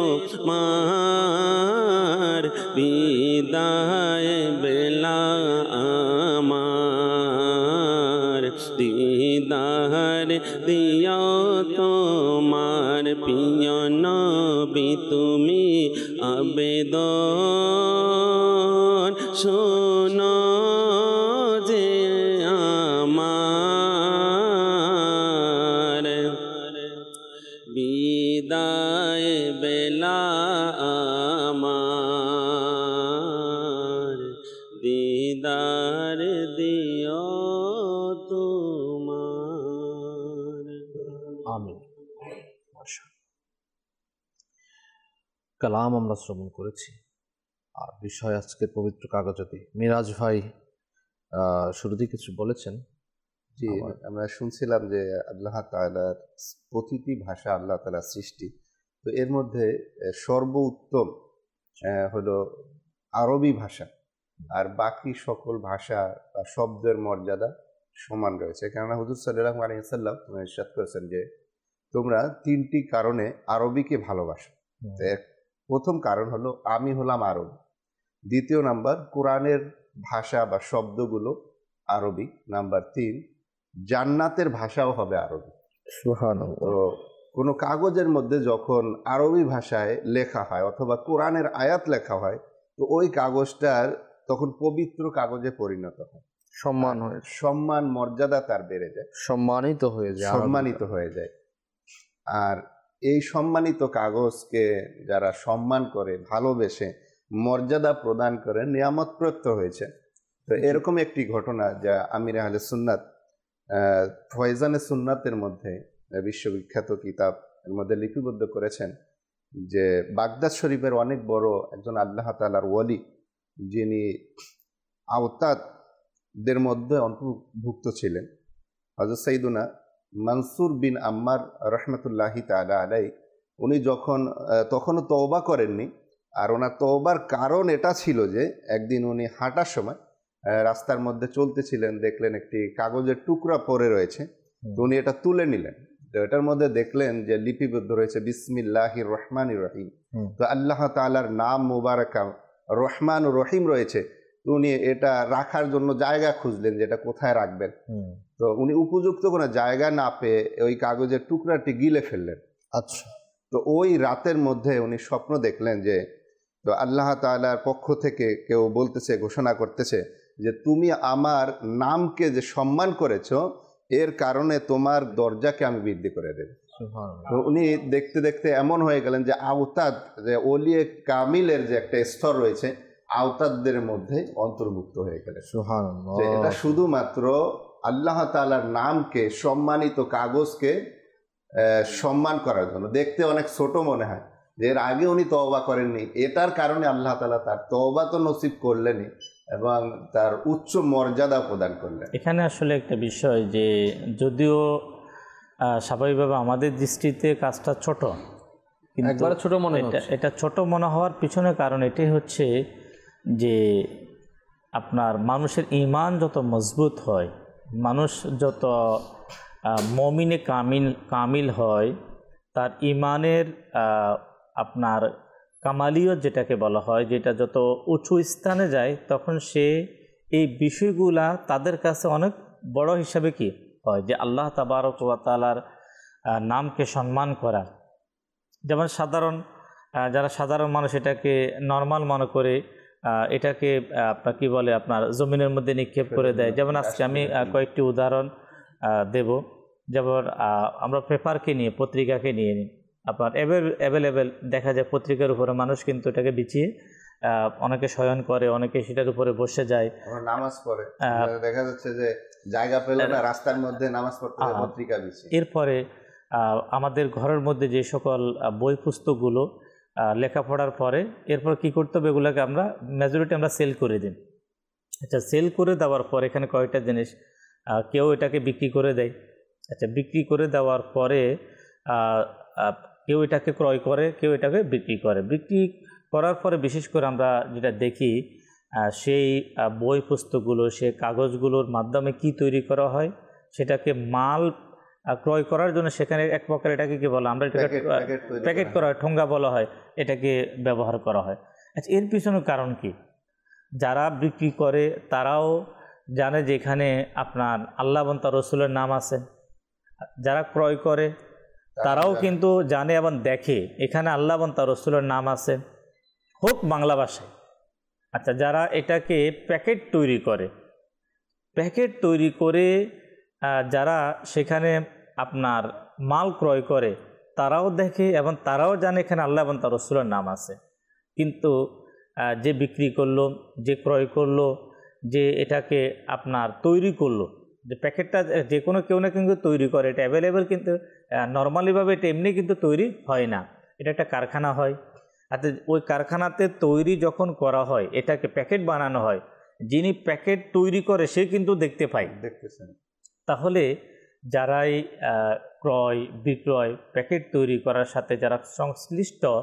তোমার বিদায় বেলা আমার দিদার দিও তোমার প্রিয় নবী তুমি আবেদন শোনো যে আমার বিদায় বেলা আমার দিদার দিও তোমার আমিন। কালাম আমরা শ্রবণ করেছি, আর বিষয় আজকের পবিত্র কাগজে মিরাজ ভাই শুরুতেই কিছু বলেছেন। জি, আমরা শুনছিলাম যে আল্লাহ তাআলার প্রতিটি ভাষা আল্লাহ তাআলার সৃষ্টি, তো এর মধ্যে সর্বোত্তম হলো আরবি ভাষা, আর বাকি সকল ভাষা বা শব্দের মর্যাদা সমান রয়েছে। কেননা হুজুর সাল্লাল্লাহু আলাইহি ওয়াসাল্লাম ইরশাদ করেছেন যে তোমরা তিনটি কারণে আরবিকে ভালোবাসো। প্রথম কারণ হলো আমি হলাম আরব, দ্বিতীয় নাম্বার কোরআনের ভাষা বা শব্দগুলো আরবি, নাম্বার 3 জান্নাতের ভাষাও হবে আরবি। সুবহানাল্লাহ। তো কোনো কাগজের মধ্যে যখন আরবি ভাষায় লেখা হয় অথবা কোরআনের আয়াত লেখা হয়, তো ওই কাগজটার তখন পবিত্র কাগজে পরিণত হয়, সম্মান হয়, সম্মান মর্যাদা তার বেড়ে যায়, সম্মানিত হয়ে যায়, সম্মানিত হয়ে যায়। আর এই সম্মানিত কাগজকে যারা সম্মান করে, ভালোবেসে মর্যাদা প্রদান করে, নিয়ামতপ্রাপ্ত হয়েছে। তো এরকম একটি ঘটনা যা আমির আহলে সুন্নাত ফয়জানে সুন্নাতের মধ্যে বিশ্ববিখ্যাত কিতাব এর মধ্যে লিপিবদ্ধ করেছেন যে বাগদাদ শরীফের অনেক বড় একজন আল্লাহ তাআলার ওয়ালি, যিনি আওতাদদের মধ্যে অন্তর্ভুক্ত ছিলেন, হযরত সাইয়্যিদুনা মানসুর বিন আম্মার রহমতুল্লাহি তাআলা আলাইহি, উনি তখনও তওবা করেননি। আর ওনার তওবার কারণ এটা ছিল যে একদিন উনি হাঁটার সময় রাস্তার মধ্যে চলতেছিলেন, দেখলেন একটি কাগজের টুকরা পড়ে রয়েছে, তো উনি এটা তুলে নিলেন। তো এটার মধ্যে দেখলেন যে লিপিবদ্ধ রয়েছে বিসমিল্লাহির রহমানির রহিম। তো আল্লাহ তাআলার নাম মুবারাকা রহমান ও রহিম রয়েছে। তো উনি এটা রাখার জন্য জায়গা খুঁজলেন যে এটা কোথায় রাখবেন। তো উনি উপযুক্ত কোনো জায়গা না পেয়ে ওই কাগজের টুকরাটি গিলে ফেললেন। আচ্ছা। তো ওই রাতের মধ্যে উনি স্বপ্ন দেখলেন যে তো আল্লাহ তাআলার পক্ষ থেকে কেউ বলতেছে, ঘোষণা করতেছে যে তুমি আমার নামকে যে সম্মান করেছো, এর কারণে তোমার দরজাকে আমি বৃদ্ধি করে দেব। তো উনি দেখতে দেখতে এমন হয়ে গেলেন যে আওতাদ, যে ওলিয়ে কামিলের যে একটা স্তর রয়েছে, আওতাদদের মধ্যে অন্তর্ভুক্ত হয়ে গেলেন। সুবহানাল্লাহ। যে এটা শুধুমাত্র আল্লাহ তাআলার নামকে, সম্মানিত কাগজকে সম্মান করার জন্য। দেখতে অনেক ছোট মনে হয় যে এর আগে উনি তওবা করেননি, এটার কারণে আল্লাহ তাআলা তার তওবা তো নসিব করলেনই এবং তার উচ্চ মর্যাদা প্রদান করলেন। এখানে আসলে একটা বিষয় যে যদিও স্বাভাবিকভাবে আমাদের দৃষ্টিতে কাজটা ছোট, কিন্তু একবারে ছোট মনে হচ্ছে। এটা ছোট মনে হওয়ার পিছনে কারণ এটাই হচ্ছে যে আপনার মানুষের ঈমান যত মজবুত হয়, মানুষ যত মুমিনে কামিল হয়, তার ঈমানের আপনার কামালিয়ত যেটাকে বলা হয়, যেটা যত উঁচু স্থানে যায়, তখন সে এই বিষয়গুলা তাদের কাছে অনেক বড় হিসাবে কি হয়, যে আল্লাহ তাবারক ওয়া তাআলার নামকে সম্মান করা। যেমন যারা সাধারণ মানুষ এটাকে নর্মাল মনে করে, এটাকে আপনার কি বলে, আপনার জমিনের মধ্যে নিক্ষেপ করে দেয়। যেমন আজকে আমি কয়েকটি উদাহরণ দেব। যেমন আমরা পেপারকে নিয়ে, পত্রিকাকে নিয়ে নিই, আপনার অ্যাভেলেবেল দেখা যায় পত্রিকার উপরে মানুষ কিন্তু এটাকে বিছিয়ে অনেকে শয়ন করে, অনেকে সেটার উপরে বসে যায়, নামাজ পড়ে। দেখা যাচ্ছে যে জায়গা পেল না, রাস্তার মধ্যে নামাজ পড়তে পত্রিকা বিছিয়ে। এরপরে আমাদের ঘরের মধ্যে যে সকল বই পুস্তকগুলো লেখাপড়ার পরে এরপর কি করতে হবে, এগুলোকে আমরা মেজরিটি আমরা সেল করে দিই। আচ্ছা, সেল করে দেওয়ার পর এখানে কয়েকটা জিনিস, কেউ এটাকে বিক্রি করে দেয়। আচ্ছা, বিক্রি করে দেওয়ার পরে কেউ এটাকে ক্রয় করে, কেউ এটাকে বিক্রি করে। বিক্রি করার পরে বিশেষ করে আমরা যেটা দেখি, সেই বই পুস্তকগুলো, সেই কাগজগুলোর মাধ্যমে কি তৈরি করা হয়, সেটাকে মাল ক্রয় করার জন্য সেখানে এক প্রকার এটাকে কি বলা, আমরা এটাকে প্যাকেট করা হয়, ঠোঙ্গা বলা হয়, এটাকে ব্যবহার করা হয়। আচ্ছা, এর পিছনে কারণ কি? যারা বিক্রি করে তারাও জানে যে এখানে আপনার আল্লাহ এবং তার রসুলের নাম আছে। যারা ক্রয় করে তারাও কিন্তু জানে এবং দেখে এখানে আল্লাহ এবং তার রসুলের নাম আছে, হোক বাংলা ভাষায়। আচ্ছা, যারা এটাকে প্যাকেট তৈরি করে যারা সেখানে আপনার মাল ক্রয় করে, তারাও দেখে এবং তারাও জানে এখানে আল্লাহ এবং তার রসুলের নাম আছে। কিন্তু যে বিক্রি করলো, যে ক্রয় করলো, যে এটাকে আপনার তৈরি করলো, যে প্যাকেটটা যে কোনো কেউ না কিন্তু তৈরি করে, এটা অ্যাভেলেবেল, কিন্তু নর্মালিভাবে এটা এমনি কিন্তু তৈরি হয় না, এটা একটা কারখানা হয়। আর ওই কারখানাতে তৈরি যখন করা হয়, এটাকে প্যাকেট বানানো হয়, যিনি প্যাকেট তৈরি করে সে কিন্তু দেখতে পায়, দেখতেছেন। তাহলে যারাই ক্রয় বিক্রয় প্যাকেট তৈরি করার সাথে যারা সংশ্লিষ্ট,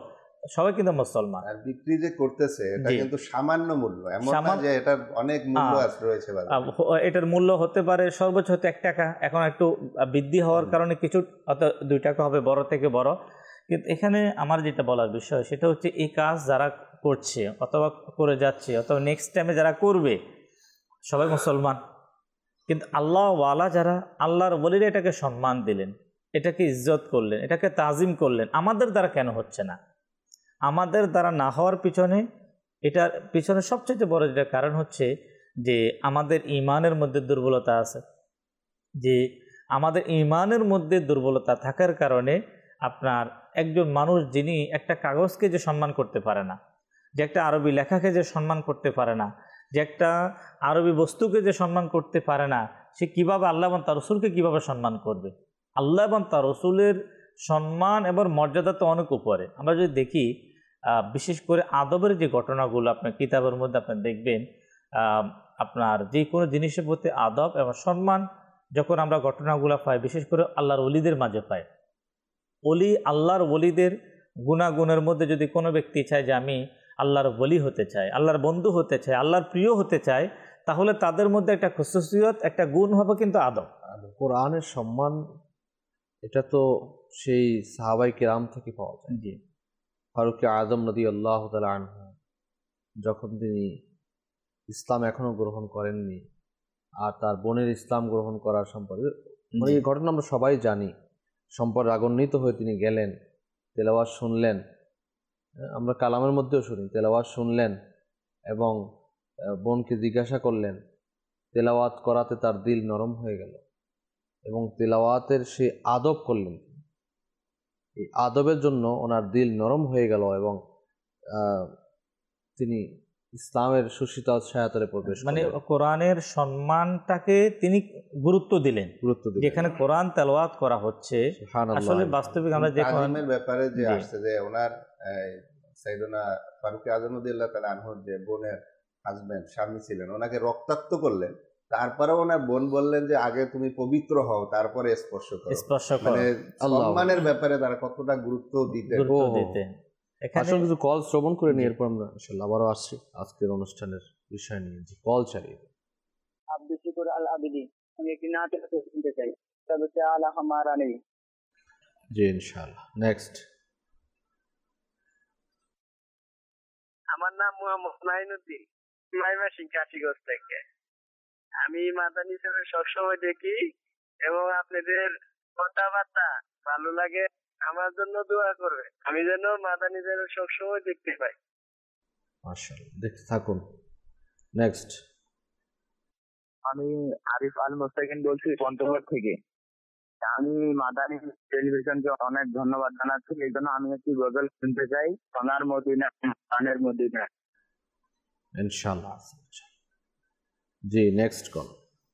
সবাই কিন্তু মুসলমান। আর বিক্রি যে করতেছে এটা জি। কিন্তু সামান্য মূল্য, এমন না যে এটার অনেক মূল্য রয়েছে বাজারে। এটার মূল্য হতে পারে সর্বোচ্চ হতে 1 টাকা, এখন একটু বৃদ্ধি হওয়ার কারণে কিছু হয়তো 2 টাকা হবে বড় থেকে বড়। কিন্তু এখানে আমার যেটা বলার বিষয় সেটা হচ্ছে এই কাজ যারা করছে অথবা করে যাচ্ছে অথবা নেক্সট টাইমে যারা করবে সবাই মুসলমান, কিন্তু আল্লাহ ওয়ালা যারা, আল্লাহর ওলিরা এটাকে সম্মান দিলেন, এটাকে ইজ্জত করলেন, এটাকে তাজিম করলেন। আমাদের দ্বারা কেন হচ্ছে না? আমাদের দ্বারা না হওয়ার পিছনে, এটার পিছনে সবচেয়ে বড় যেটা কারণ হচ্ছে যে আমাদের ঈমানের মধ্যে দুর্বলতা আছে। যে আমাদের ঈমানের মধ্যে দুর্বলতা থাকার কারণে আপনার একজন মানুষ যিনি একটা কাগজকে যে সম্মান করতে পারে না, যে একটা আরবি লেখাকে যে সম্মান করতে পারে না, যে একটা আরবি বস্তুকে যে সম্মান করতে পারে না, সে কীভাবে আল্লাহ এবং তার রসুলকে কীভাবে সম্মান করবে? আল্লাহ এবং তার রসুলের সম্মান এবং মর্যাদা তো অনেক উপরে। আমরা যদি দেখি বিশেষ করে আদবের যে ঘটনাগুলো আপনার কিতাবের মধ্যে আপনি দেখবেন, আপনার যে কোনো জিনিসের প্রতি আদব এবং সম্মান যখন আমরা ঘটনাগুলো পাই, বিশেষ করে আল্লাহর ওলিদের মাঝে পাই, আল্লাহর ওলিদের গুণাগুণের মধ্যে যদি কোনো ব্যক্তি চায় যে আমি আল্লাহর ওলি হতে চাই, আল্লাহর বন্ধু হতে চাই, আল্লাহর প্রিয় হতে চাই, তাহলে তাদের মধ্যে একটা খুসুসিয়ত, একটা গুণ হবে কিন্তু আদব। কোরআনের সম্মান এটা তো সেই সাহাবাই কেরাম থেকে পাওয়া যায়। জি। ফারুক আজম রাদিয়াল্লাহু তাআলা আনহু যখন তিনি ইসলাম এখনো গ্রহণ করেননি আর তার বোনের ইসলাম গ্রহণ করার সম্পর্কে এই ঘটনা আমরা সবাই জানি, সম্পর্কে রাগান্বিত হয়ে তিনি গেলেন, তেলাওয়াত শুনলেন, আমরা কালামের মধ্যেও শুনি, তেলাওয়াত শুনলেন এবং বোনকে জিজ্ঞাসা করলেন, তেলাওয়াত করাতে তার দিল নরম হয়ে গেল এবং তেলাওয়াতের সে আদব করলেন, এই আদবের জন্য ওনার দিল নরম হয়ে গেল এবং তিনি ইসলামের সুশীতল ছায়াতলে প্রবেশ করলেন। মানে কোরআনের সম্মানটাকে তিনি গুরুত্ব দিলেন, যেখানে কোরআন তেলাওয়াত করা হচ্ছে। আসলে বাস্তবিক আমরা যে তাজিমের ব্যাপারে যে আসছে যে ওনার সাইয়েদনা ফারুক আজম রাদিয়াল্লাহু তাআলা আনহুর যে বোনের হাজবেন্ড, স্বামী ছিলেন, ওনাকে রক্তাক্ত করলেন, তারপরে ওনার বোন বললেন যে আগে তুমি পবিত্র হও তারপরে স্পর্শ করো। মানে সম্মানের ব্যাপারে তারা কতটা গুরুত্ব দিতেন। আসলে কিছু কল শ্রবণ করে নিয়ে এরপর আমরা ইনশাআল্লাহ আবারও আসছি আজকের অনুষ্ঠানের বিষয় নিয়ে। যে কল চালিয়ে আব্দুল শুকুর আল আবিদি, আমি একটি নাচ শুনতে চাই, তবে আলা হামারা নেই। জি ইনশাআল্লাহ। নেক্সট। আমার নাম মোহাম্মদ মাইনুদ্দিন, মাইমাসিং কাশিগঞ্জ থেকে। আমি মাদানী চ্যানেল সবসময় দেখি এবং আপনাদের কথাবার্তা ভালো লাগে। আমার জন্য দোয়া করবে, আমি যেন মাদানী চ্যানেল সবসময় দেখতে পাই। মাশাআল্লাহ, দেখতে থাকুন। নেক্সট। আমি আরিফ আল মোস্তাকিন বলছি পঞ্চগড় থেকে। আমি মাদানী টেলিভিশনকে অনেক ধন্যবাদ জানাচ্ছি। এই জন্য আমি একটি গজল শুনতে চাই, সোনার মদিনা গানের মদিনা। ইনশাআল্লাহ। জি নেক্সট কল।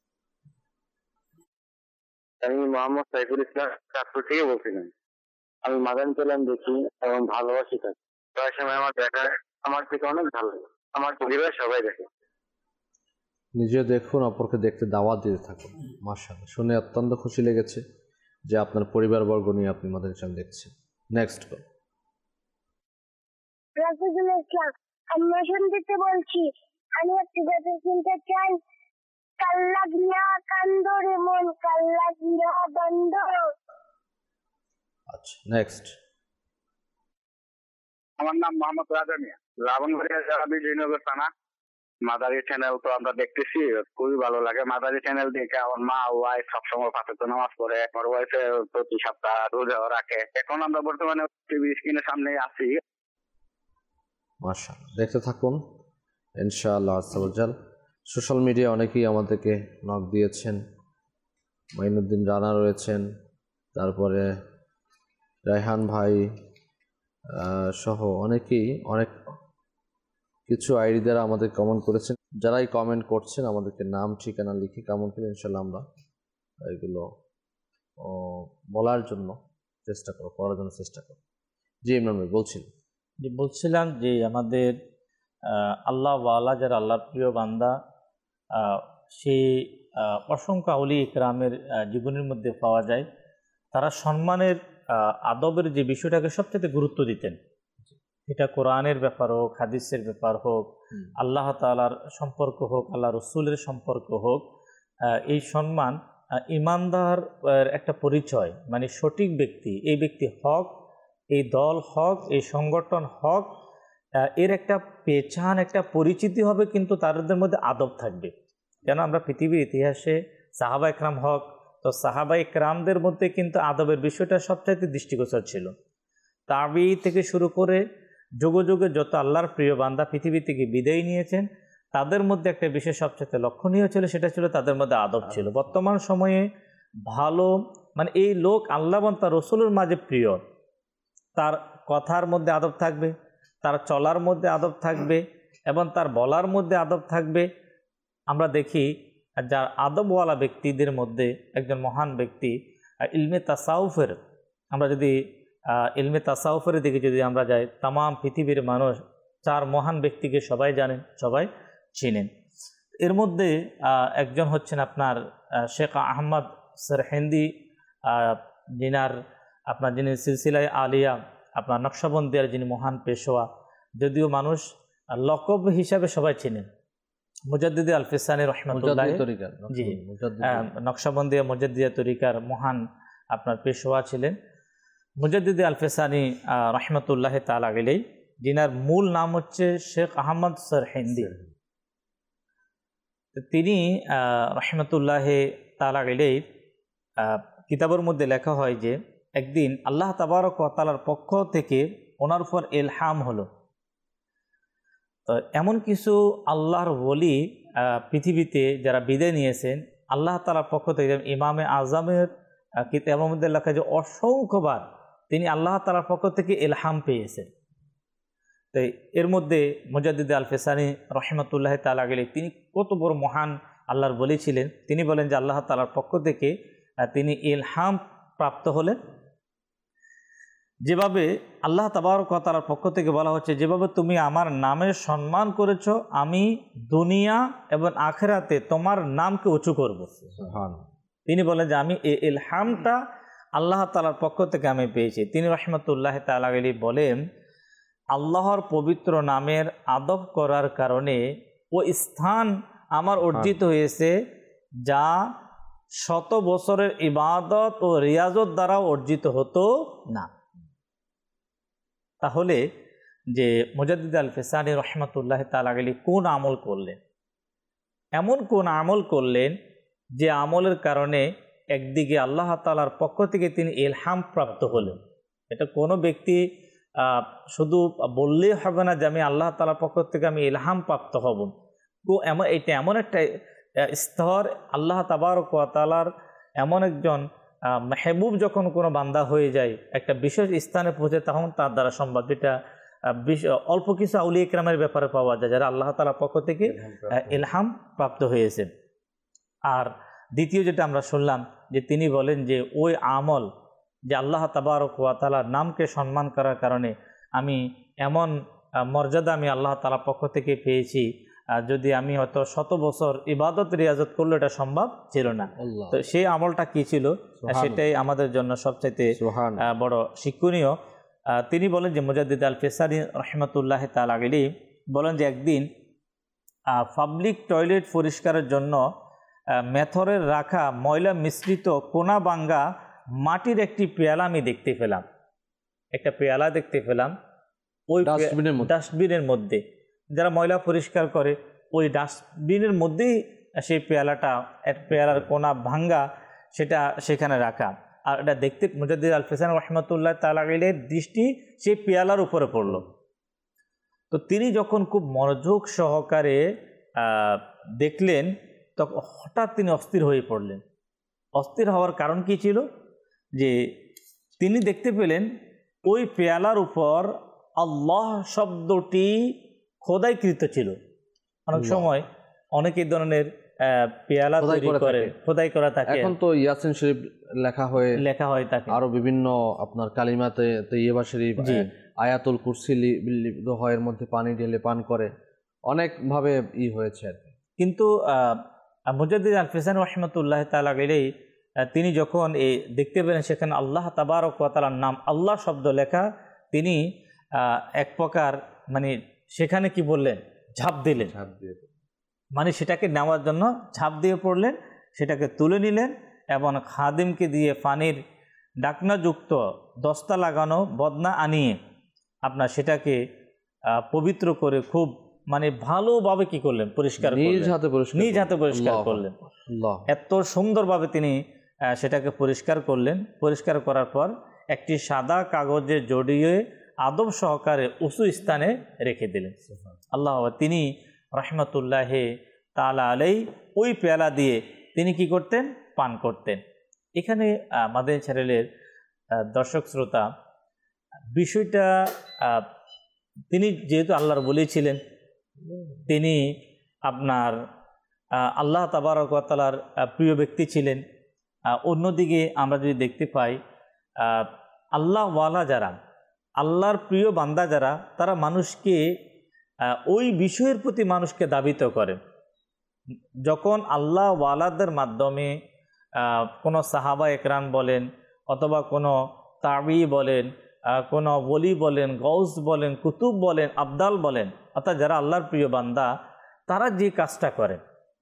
আমি মোহাম্মদ সাইফুল ইসলাম চাঁদপুর থেকে বলছিলাম। আমি মাদানী চ্যানেল দেখি এবং ভালোবাসি তাকে। প্রায় সময় আমার দেখা আমার থেকে অনেক ভালো লাগে, আমার পরিবার সবাই দেখে। নিজে দেখুন, অপরকে দেখতে দাওয়াত দিতে থাকুন। মাশাআল্লাহ, শুনে অত্যন্ত খুশি লেগেছে যে আপনার পরিবারবর্গ নিয়ে আপনি মাদানী চ্যানেল দেখছেন। Next call. রাফিজুল ইসলাম, আমি শুনতে বলছি, আমি একটি গজল শুনতে চাই। কাল্লা গিয়া কান্দরে মন, কাল্লা গিয়া বন্ধ। আচ্ছা নেক্সট। আমার নাম মোহাম্মদ রাজা মিয়া, রাবণবাড়িয়া জেলা বিজয়নগর থানা। মাদারি চ্যানেল তো আমরা দেখতেছি, খুবই ভালো লাগে। মাদারি চ্যানেল দেখে আমার মা ওয়াইফ সবসময় পাঁচওয়াক্ত নামাজ পড়ে, আমার ওয়াইফে প্রতি সপ্তাহ রোজাও রাখে। এখন আমরা বর্তমানে টিভি স্ক্রিনের সামনে আছি। মাশাআল্লাহ, দেখতে থাকুন ইনশাআল্লাহ আস্তাগফিরুল্লাহ। সোশ্যাল মিডিয়া অনেকেই আমাদেরকে নক দিয়েছেন, মাইনুদ্দিন রানা রয়েছেন, তারপরে রায়হান ভাই সহ অনেকেই অনেক কিছু আইডি দ্বারা আমাদের কমেন্ট করেছেন। যারাই কমেন্ট করছেন আমাদেরকে নাম ঠিকানা লিখে কমেন্ট করে ইনশাআল্লাহ আমরা এগুলো বলার জন্য চেষ্টা করব, পড়ার জন্য চেষ্টা করব। জি ইমরান ভাই বলছিলাম যে আমাদের আল্লাহ ওয়ালা যারা আল্লাহর প্রিয় বান্দা, সেই অসংখ্য আউলি ইকরামের জীবনের মধ্যে পাওয়া যায়। তারা সম্মানের আদবের যে বিষয়টাকে সবচেয়ে গুরুত্ব দিতেন। এটা কোরআনের ব্যাপার হোক, হাদিসের ব্যাপার হোক, আল্লাহ তাআলার সম্পর্ক হোক, আল্লাহ রসুলের সম্পর্ক হোক, এই সম্মান ইমানদার একটা পরিচয়, মানে সঠিক ব্যক্তি, এই ব্যক্তি হক, এই দল হক, এই সংগঠন হক, এর একটা পেছান, একটা পরিচিতি হবে, কিন্তু তাদের মধ্যে আদব থাকবে। কেন আমরা পৃথিবীর ইতিহাসে সাহাবা একরাম হক, তো সাহাবা একরামদের মধ্যে কিন্তু আদবের বিষয়টা সবচাইতে দৃষ্টিগোচর ছিল। তাবি থেকে শুরু করে যুগে যুগে যত আল্লাহর প্রিয় বান্দা পৃথিবী থেকে বিদায় নিয়েছেন, তাদের মধ্যে একটা বিষয় সবচেয়ে লক্ষণীয় ছিল, সেটা ছিল তাদের মধ্যে আদব ছিল। বর্তমান সময়ে ভালো, মানে এই লোক আল্লাহ এবং তার রসুলের মাঝে প্রিয়, তার কথার মধ্যে আদব থাকবে, তার চলার মধ্যে আদব থাকবে, এবং তার বলার মধ্যে আদব থাকবে। আমরা দেখি যার আদবওয়ালা ব্যক্তিদের মধ্যে একজন মহান ব্যক্তি ইলমে তাসাউফের, আমরা যদি ইলমে তাসাউফের দিকে যদি আমরা যাই, তাম পৃথিবীর মানুষ 4 মহান ব্যক্তিকে সবাই জানেন, সবাই চিনেন। এর মধ্যে একজন হচ্ছেন আপনার শেখ আহমদ সরহিন্দি, যিনি সিলসিলায় আলিয়া আপনার নকশবন্দিয়ার যিনি মহান পেশোয়া, যদিও মানুষ লকব হিসাবে সবাই চিনেন, মুজাদ্দিদে আল ফিসানি রহমাতুল্লাহ, জি, নকশবন্দিয়া মুজাদ্দিয়া তরিকার মহান আপনার পেশোয়া ছিলেন মুজাদ্দিদে আল ফিসানি রহমাতুল্লাহ তাআলা আলাইহি, যিনার মূল নাম হচ্ছে শেখ আহমদ সরহিন্দি। তিনি রহমাতুল্লাহ তাআলা আলাইহি কিতাবের মধ্যে লেখা হয় যে একদিন আল্লাহ তাবারক ওয়া তাআলার পক্ষ থেকে ওনার উপর ইলহাম হলো। তো এমন কিছু আল্লাহর ওলি পৃথিবীতে যারা বিদায় নিয়েছেন, আল্লাহ তাআলার পক্ষ থেকে, ইমামে আজমের কিতাবের মধ্যে লেখা যে অসংখ্যবার তিনি আল্লাহ তাআলার পক্ষ থেকে ইলহাম পেয়েছেন। তো এর মধ্যে মুজাদ্দিদ আল ফিসানি রহমাতুল্লাহ তাআলা আলাইহি, তিনি কত বড় মহান আল্লাহর ওলি ছিলেন। তিনি বলেন যে আল্লাহ তাআলার পক্ষ থেকে তিনি ইলহাম প্রাপ্ত হলেন, যেভাবে আল্লাহ তাবারক ওয়া তাআলার পক্ষ থেকে বলা হচ্ছে, যেভাবে তুমি আমার নামের সম্মান করেছো, আমি দুনিয়া এবং আখিরাতে তোমার নামকে উঁচু করব। তিনি বলেন যে আমি এই ইলহামটা আল্লাহ তাআলার পক্ষ থেকে আমি পেয়েছি। তিনি রহমাতুল্লাহ তাআলা আলাইহি বলেন, আল্লাহর পবিত্র নামের আদব করার কারণে ও স্থান আমার অর্জিত হয়েছে, যা 100 বছরের ইবাদত ও রিয়াজত দ্বারা অর্জিত হতো না। তাহলে যে মুজাদ্দিদ আল ফিসানি রহমাতুল্লাহ তাআলা আলাইহি কোন আমল করলেন, এমন কোন আমল করলেন যে আমলের কারণে একদিকে আল্লাহ তাআলার পক্ষ থেকে তিনি ইলহাম প্রাপ্ত হলেন। এটা কোনো ব্যক্তি শুধু বললেই হবে না যে আমি আল্লাহ তাআলার পক্ষ থেকে আমি ইলহাম প্রাপ্ত হব। এটা এমন একটা স্তর, আল্লাহ তাবারক ওয়া তাআলার এমন একজন মেহবুব যখন কোনো বান্দা হয়ে যায়, একটা বিশেষ স্থানে পৌঁছে, তখন তার দ্বারা সম্ভব। যেটা অল্প কিছু আউলিয়া ইকরামের ব্যাপারে পাওয়া যায় যারা আল্লাহ তাআলার পক্ষ থেকে ইলহাম প্রাপ্ত হয়েছে। আর দ্বিতীয় যেটা আমরা শুনলাম যে তিনি বলেন যে ওই আমল যে আল্লাহ তাবারক ওয়া তাআলার নামকে সম্মান করার কারণে আমি এমন মর্যাদা আমি আল্লাহ তাআলার পক্ষ থেকে পেয়েছি, যদি আমি হয়তো 100 বছর ইবাদত রিয়াজত করলে এটা সম্ভব ছিল না। তো সেই আমলটা কি ছিল, সেটাই আমাদের জন্য সবচাইতে বড় শিক্ষণীয়। তিনি বলেন যে মুজাদ্দিদ আল ফিসানি রহমাতুল্লাহ তাআলা আলাইহি বলেন যে একদিন পাবলিক টয়লেট পরিষ্কারের জন্য মেথরের রাখা ময়লা মিশ্রিত কোনা ভাঙ্গা মাটির একটি পেয়ালা আমি দেখতে পেলাম। একটা পেয়ালা দেখতে পেলাম ওই ডাস্টবিনের মধ্যে, যারা ময়লা পরিষ্কার করে ওই ডাস্টবিনের মধ্যেই সেই পেয়ালার কোনা ভাঙ্গা সেটা সেখানে রাখা। আর এটা দেখতে মুজাদ্দিদ আল ফিসানি রহমাতুল্লাহ তাআলা আলাইহির দৃষ্টি সেই পেয়ালার উপরে পড়ল। তো তিনি যখন খুব মনোযোগ সহকারে দেখলেন, তখন হঠাৎ তিনি অস্থির হয়ে পড়লেন। অস্থির হওয়ার কারণ কি ছিল, যে তিনি দেখতে পেলেন ওই পেয়ালার উপর আল্লাহ শব্দটি খোদাইকৃত ছিল। অনেক সময় অনেক এই ধরনের পেয়ালা তৈরি করে খোদাই করা থাকে। এখন তো ইয়াসিন শরীফ লেখা হয় থাকে, আরো বিভিন্ন আপনার কালিমাতে তৈয়বা শরীফ, আয়াতুল কুরসি এর মধ্যে পানি ঢেলে পান করে, অনেক ভাবে হয়েছে। কিন্তু মুজাদ্দিদ আল ফিসানি রহমাতুল্লাহ তাআলা আলাইহি তিনি যখন দেখতে পেলেন সেখানে আল্লাহ তাবারক ওয়া তাআলার নাম আল্লাহ শব্দ লেখা, তিনি এক প্রকার মানে সেখানে কি বললেন, ঝাঁপ দিলেন, ঝাঁপ দিয়ে মানে সেটাকে নেওয়ার জন্য ঝাঁপ দিয়ে পড়লেন, সেটাকে তুলে নিলেন এবং খাদিমকে দিয়ে পানির ডাকনাযুক্ত দস্তা লাগানো বদনা আনিয়ে আপনার সেটাকে পবিত্র করে খুব মানে ভালোভাবে কি করলেন, পরিষ্কার করলেন, নিজ হাতে পরিষ্কার করলেন। এত সুন্দরভাবে তিনি সেটাকে পরিষ্কার করলেন। পরিষ্কার করার পর একটি সাদা কাগজে জড়িয়ে আদব সহকারে উঁচু স্থানে রেখে দিলেন। আল্লাহ, তিনি রহমতুল্লাহ তাআলা আলাই ওই পেয়ালা দিয়ে তিনি কি করতেন, পান করতেন। এখানে মাদানী চ্যানেলের দর্শক শ্রোতা, বিষয়টা তিনি যেহেতু আল্লাহর বলেছিলেন, তিনি আপনার আল্লাহ তাবারক ওয়া তাআলার প্রিয় ব্যক্তি ছিলেন। অন্যদিকে আমরা যদি দেখতে পাই আল্লাহওয়ালা যারা, আল্লাহর প্রিয় বান্দা যারা, তারা মানুষকে ওই বিষয়ের প্রতি মানুষকে দাবিত করে। যখন আল্লাহওয়ালাদের মাধ্যমে কোনো সাহাবা একরাম বলেন অথবা কোনো তাবি বলেন, কোনো ওলি বলেন, গৌস বলেন, কুতুব বলেন, আবদাল বলেন, অর্থাৎ যারা আল্লাহর প্রিয় বান্দা, তারা যে কাজটা করে,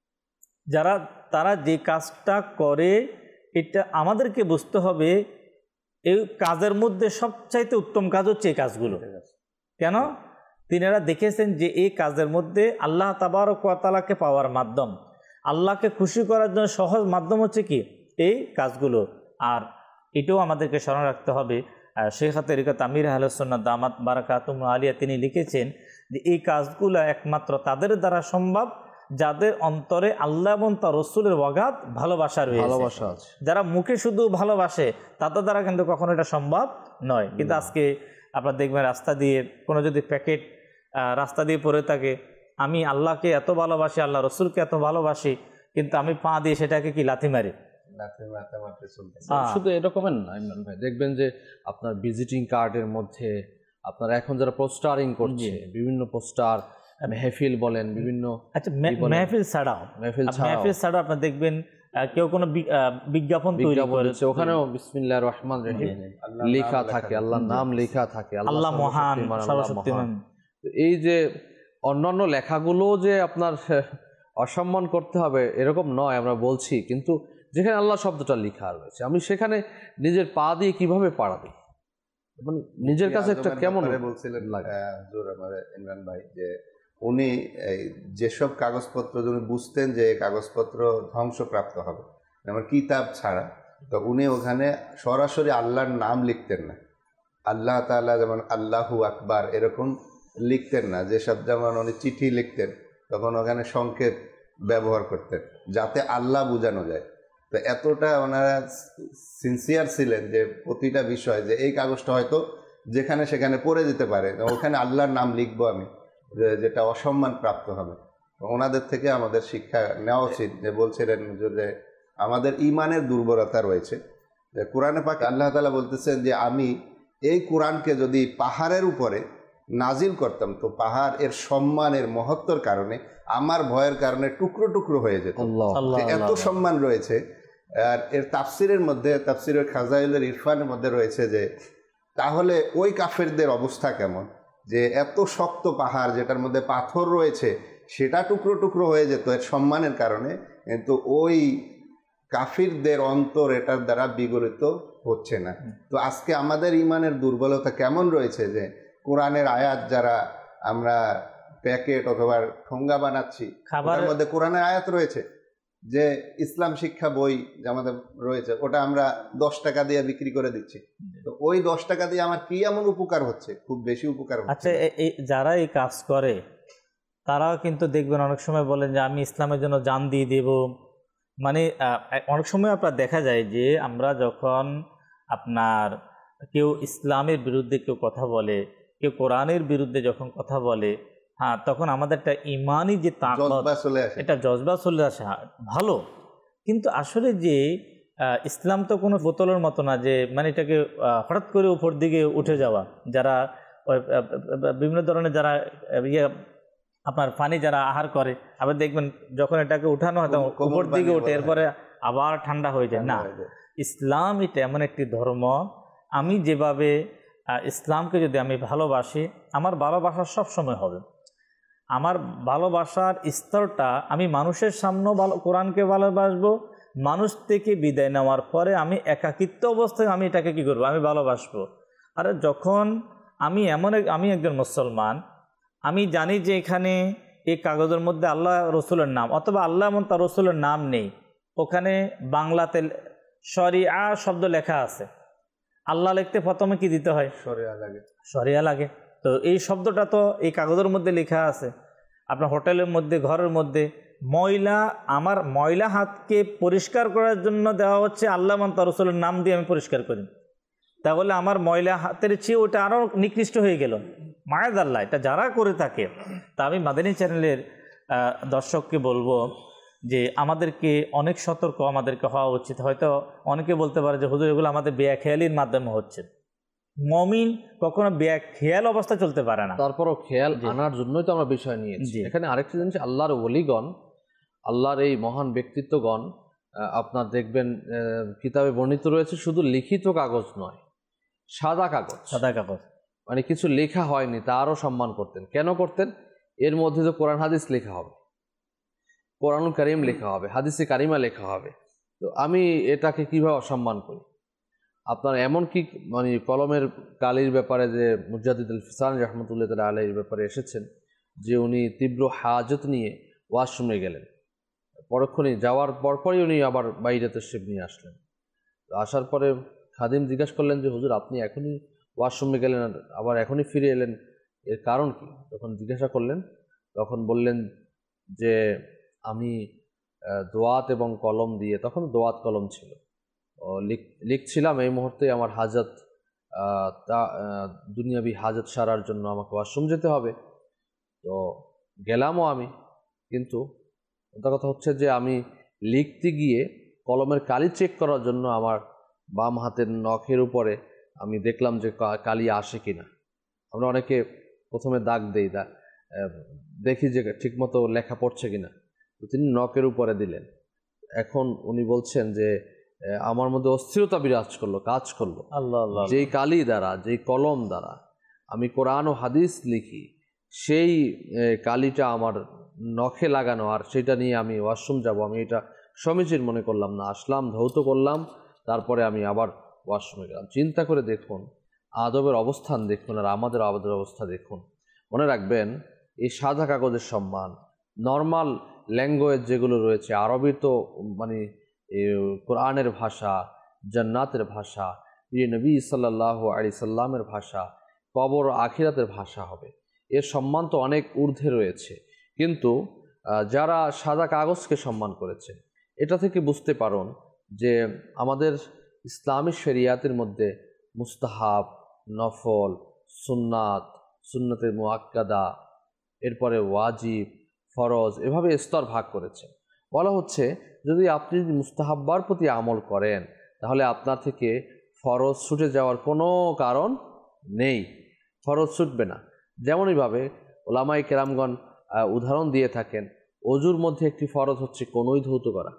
তারা যে কাজটা করে, এটা আমাদেরকে বুঝতে হবে এই কাজের মধ্যে সবচাইতে উত্তম কাজ হচ্ছে এই কাজগুলো। কেন? তিনারা দেখেছেন যে এই কাজের মধ্যে আল্লাহ তাবারক ওয়া তাআলাকে পাওয়ার মাধ্যম, আল্লাহকে খুশি করার জন্য সহজ মাধ্যম হচ্ছে কি এই কাজগুলো। আর এটাও আমাদেরকে স্মরণ রাখতে হবে, শেখ তরিকত আমির আহলে সুন্নাত দামাত বারাকাতুহুম আলিয়া তিনি লিখেছেন যে এই কাজগুলো একমাত্র তাদের দ্বারা সম্ভব যাদের অন্তরে আল্লাহ এবং তার রসুলের অগাধ ভালোবাসা রয়েছে। যারা মুখে শুধু ভালোবাসে তাদের দ্বারা কিন্তু কখনো এটা সম্ভব নয়। কিন্তু আজকে আপনারা দেখবেন রাস্তা দিয়ে কোনো যদি প্যাকেট রাস্তা দিয়ে পড়ে থাকে, আমি আল্লাহকে এত ভালোবাসি, আল্লাহ রসুলকে এত ভালোবাসি, কিন্তু আমি পা দিয়ে সেটাকে কি লাথি মারি। শুধু এরকমের না ইমরান ভাই, দেখবেন যে আপনার ভিজিটিং কার্ডের মধ্যে আপনার এখন যারা পোস্টারিং করছে, বিভিন্ন পোস্টার মেহফিল বলেন, বিভিন্ন মেহফিল ছাড়াও আপনার দেখবেন কেউ কোনো বিজ্ঞাপন তৈরি করেছে, ওখানেও বিসমিল্লাহির রহমানির রহিম লেখা থাকে, আল্লাহর নাম লেখা থাকে, আল্লাহ মহান সর্বশক্তিমান। এই যে অন্যান্য লেখাগুলো যে আপনার অসম্মান করতে হবে এরকম নয় আমরা বলছি, কিন্তু যেখানে আল্লাহ শব্দটা লেখা রয়েছে আমি সেখানে নিজের পা দিয়ে কিভাবে পাড়া দিই, মানে নিজের কাছে একটা কেমন বলছিলেন ইমরান ভাই যে উনি যেসব কাগজপত্র উনি বুঝতেন যে কাগজপত্র ধ্বংসপ্রাপ্ত হবে, যেমন কিতাব ছাড়া, তো উনি ওখানে সরাসরি আল্লাহর নাম লিখতেন না, আল্লাহ তাআলা যেমন আল্লাহু আকবার এরকম লিখতেন না। যেসব যেমন উনি চিঠি লিখতেন তখন ওখানে সংকেত ব্যবহার করতেন যাতে আল্লাহ বোঝানো যায়। তো এতটা ওনারা সিনসিয়ার ছিলেন যে প্রতিটা বিষয় যে এই কাগজটা হয়তো যেখানে সেখানে পড়ে যেতে পারে, ওখানে আল্লাহর নাম লিখবো আমি, যেটা অসম্মান প্রাপ্ত হবে। ওনাদের থেকে আমাদের শিক্ষা নেওয়া উচিত। যে বলছিলেন যে আমাদের ইমানের দুর্বলতা রয়েছে, যে কোরআনে পাক আল্লাহ তাআলা বলতেছেন যে আমি এই কোরআনকে যদি পাহাড়ের উপরে নাজিল করতাম তো পাহাড় এর সম্মানের মহত্বর কারণে আমার ভয়ের কারণে টুকরো টুকরো হয়ে যেত। এত সম্মান রয়েছে। আর এর তাফসিরের মধ্যে, তাফসিরের খাজাইলের ইরফানের মধ্যে রয়েছে যে তাহলে ওই কাফেরদের অবস্থা কেমন, যে এত শক্ত পাহাড় যেটার মধ্যে পাথর রয়েছে সেটা টুকরো টুকরো হয়ে যেত এর সম্মানের কারণে, কিন্তু ওই কাফিরদের অন্তর এটার দ্বারা বিগলিত হচ্ছে না। তো আজকে আমাদের ইমানের দুর্বলতা কেমন রয়েছে যে কোরআনের আয়াত যারা আমরা প্যাকেট অথবা ঠোঙ্গা বানাচ্ছি, খাবারের মধ্যে কোরআনের আয়াত রয়েছে, যে ইসলাম শিক্ষা বই যে আমাদের রয়েছে ওটা আমরা 10 টাকা দিয়ে বিক্রি করে দিচ্ছি। তো ওই 10 টাকা দিয়ে আমার কি এমন উপকার হচ্ছে? খুব বেশি উপকার হচ্ছে। আচ্ছা, যারা এই কাজ করে তারাও কিন্তু দেখবেন অনেক সময় বলেন যে আমি ইসলামের জন্য জান দিয়ে দেব। মানে অনেক সময় আপনার দেখা যায় যে আমরা যখন আপনার কেউ ইসলামের বিরুদ্ধে কেউ কথা বলে, কেউ কোরআনের বিরুদ্ধে যখন কথা বলে, হ্যাঁ, তখন আমাদের একটা ইমানি যে তাকত, এটা জজবা চলে আসে, ভালো। কিন্তু আসলে যে ইসলাম তো কোনো বোতলের মতো না যে মানে এটাকে হঠাৎ করে উপর দিকে উঠে যাওয়া। যারা বিভিন্ন ধরনের যারা আপনার পানি যারা আহার করে, আবার দেখবেন যখন এটাকে উঠানো হয় তখন উপর দিকে ওঠে, এরপরে আবার ঠান্ডা হয়ে যায়। না, ইসলাম এটা এমন একটি ধর্ম, আমি যেভাবে ইসলামকে যদি আমি ভালোবাসি, আমার ভালোবাসা সব সময় হবে। আমার ভালোবাসার স্তরটা আমি মানুষের সামনেও কোরআনকে ভালোবাসবো, মানুষ থেকে বিদায় নেওয়ার পরে আমি একাকিত্ব অবস্থায় আমি এটাকে কী করবো, আমি ভালোবাসবো। আর যখন আমি একজন মুসলমান, আমি জানি যে এখানে এই কাগজের মধ্যে আল্লাহ রসুলের নাম অথবা আল্লাহ এবং তার রসুলের নাম নেই, ওখানে বাংলাতে শরিয়া শব্দ লেখা আছে। আল্লাহ লিখতে প্রথমে কি দিতে হয়? শরিয়া লাগে। তো এই শব্দটা তো এই কাগজের মধ্যে লেখা আছে। আপনার হোটেলের মধ্যে, ঘরের মধ্যে আমার ময়লা হাতকে পরিষ্কার করার জন্য দেওয়া হচ্ছে আল্লাহ এবং তার রসুলের নাম দিয়ে আমি পরিষ্কার করি। তাহলে আমার ময়লা হাতের চেয়ে ওটা আরও নিকৃষ্ট হয়ে গেল। মায়াদাল্লাহ, এটা যারা করে থাকে। তা আমি মাদানী চ্যানেলের দর্শককে বলবো যে আমাদেরকে অনেক সতর্ক আমাদেরকে হওয়া উচিত। হয়তো অনেকে বলতে পারে যে হুজুর এগুলো আমাদের বেখেয়ালির মাধ্যমে হচ্ছে। মমিন কখনো বেখেয়াল অবস্থা চলতে পারে না। তারপরও খেয়াল আনার জন্যই তো আমরা বিষয় নিয়েছি। এখানে আরেকটা জিনিস, আল্লাহর ওলিগণ, আল্লাহর এই মহান ব্যক্তিত্বগণ, আপনার দেখবেন কিতাবে বর্ণিত রয়েছে, শুধু লিখিত কাগজ নয়, সাদা কাগজ, মানে কিছু লেখা হয়নি, তারও সম্মান করতেন। কেন করতেন? এর মধ্যে তো কোরআন হাদিস লেখা হবে, কোরআনুল কারীম লেখা হবে, হাদিসে কারিমা লেখা হবে। তো আমি এটাকে কিভাবে অসম্মান করি? আপনার এমন কি মানে কলমের কালির ব্যাপারে যে মুজাদ্দিদুল ফিসান রহমতুল্লাহ তাআলা আলাইহির ব্যাপারে এসেছেন যে উনি তীব্র হাজত নিয়ে ওয়াশরুমে গেলেন, পরক্ষণে যাওয়ার পরপরই উনি আবার বাইরে তশরিফ নিয়ে আসলেন। তো আসার পরে খাদিম জিজ্ঞাসা করলেন যে হুজুর আপনি এখনই ওয়াশরুমে গেলেন আর আবার এখনই ফিরে এলেন, এর কারণ কি? তখন জিজ্ঞাসা করলেন, তখন বললেন যে আমি দোয়াত এবং কলম দিয়ে, তখন দোয়াত কলম ছিল, লিখছিলাম, এই মুহূর্তে আমার হাজত, দুনিয়াবি হাজত সারার জন্য আমাকে ওয়াশরুম যেতে হবে। তো গেলামও আমি, কিন্তু ওটা কথা হচ্ছে যে আমি লিখতে গিয়ে কলমের কালি চেক করার জন্য আমার বাম হাতের নখের উপরে আমি দেখলাম যে কালি আসে কিনা। আমরা অনেকে প্রথমে দাগ দেই, দেখি যে ঠিকমতো লেখা পড়ছে কিনা। তো তিনি নখের উপরে দিলেন। এখন উনি বলছেন যে আমার মধ্যে অস্থিরতা বিরাজ করলো, কাজ করলো। যেই কালি দ্বারা, যেই কলম দ্বারা আমি কোরআন ও হাদিস লিখি, সেই কালিটা আমার নখে লাগানো, আর সেটা নিয়ে আমি ওয়াশরুম যাব, আমি এটা সমীচীন মনে করলাম না। আসলাম, ধৌত করলাম, তারপরে আমি আবার ওয়াশরুমে গেলাম। চিন্তা করে দেখুন, আদবের অবস্থান দেখুন, আর আমাদের আদবের অবস্থা দেখুন। মনে রাখবেন, এই সাদা কাগজের সম্মান, নর্মাল ল্যাঙ্গুয়েজ যেগুলো রয়েছে, আরবি তো মানে কোরআনের ভাষা, জান্নাতের ভাষা, নবী সাল্লাল্লাহু আলাইহি সাল্লামের ভাষা, কবর আখিরাতের ভাষা হবে। এর সম্মান তো অনেক ঊর্ধ্বে রয়েছে। কিন্তু যারা সাদা কাগজকে সম্মান করেছে, এটা থেকে বুঝতে পারুন যে আমাদের ইসলামী শরিয়াতের মধ্যে মুস্তাহাব, নফল, সুন্নাত, সুন্নতের মুআক্কাদা, এরপরে ওয়াজিব, ফরজ, এভাবে স্তর ভাগ করেছে। বলা হচ্ছে যদি আপনি মুস্তাহাব্বার প্রতি আমল করেন, তাহলে আপনার থেকে ফরজ ছুটে যাওয়ার কোনো কারণ নেই, ফরজ ছুটবে না। যেমনইভাবে ওলামায়ে কেরামগণ উদাহরণ দিয়ে থাকেন, অজুর মধ্যে একটি ফরজ হচ্ছে কনুই ধৌত করা,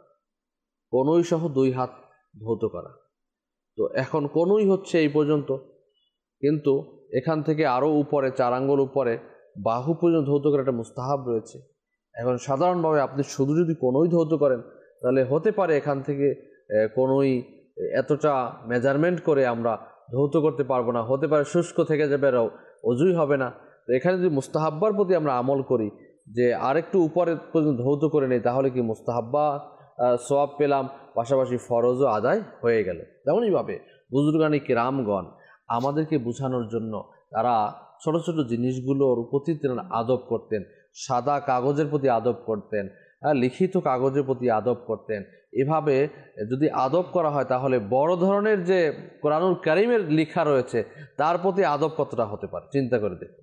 কনুই সহ 2 হাত ধৌত করা। তো এখন কনুই হচ্ছে এই পর্যন্ত, কিন্তু এখান থেকে আরও উপরে 4 আঙ্গুল উপরে বাহু পর্যন্ত ধৌত করা একটা মুস্তাহাব রয়েছে। এখন সাধারণভাবে আপনি শুধু যদি কনুই ধৌত করেন, তাহলে হতে পারে এখান থেকে কনুই এতটা মেজারমেন্ট করে আমরা ধৌত করতে পারবো না, হতে পারে শুষ্ক থেকে যাবে, অজুই হবে না। তো এখানে যদি মুস্তাহাব্বার প্রতি আমরা আমল করি যে আরেকটু উপরে পর্যন্ত ধৌত করে নেই, তাহলে কি মুস্তাহাব্বা সওয়াব পেলাম, পাশাপাশি ফরজও আদায় হয়ে গেল। তেমনইভাবে বুজুর্গানি কেরামগণ আমাদেরকে বোঝানোর জন্য তারা ছোট ছোট জিনিসগুলোর প্রতি আদব করতেন, সাদা কাগজের প্রতি আদব করতেন, লিখিত কাগজের প্রতি আদব করতেন। এভাবে যদি আদব করা হয়, তাহলে বড় ধরনের যে কোরআনুল কারীমের লেখা রয়েছে তার প্রতি আদব কতটা হতে পারে, চিন্তা করে দেখুন।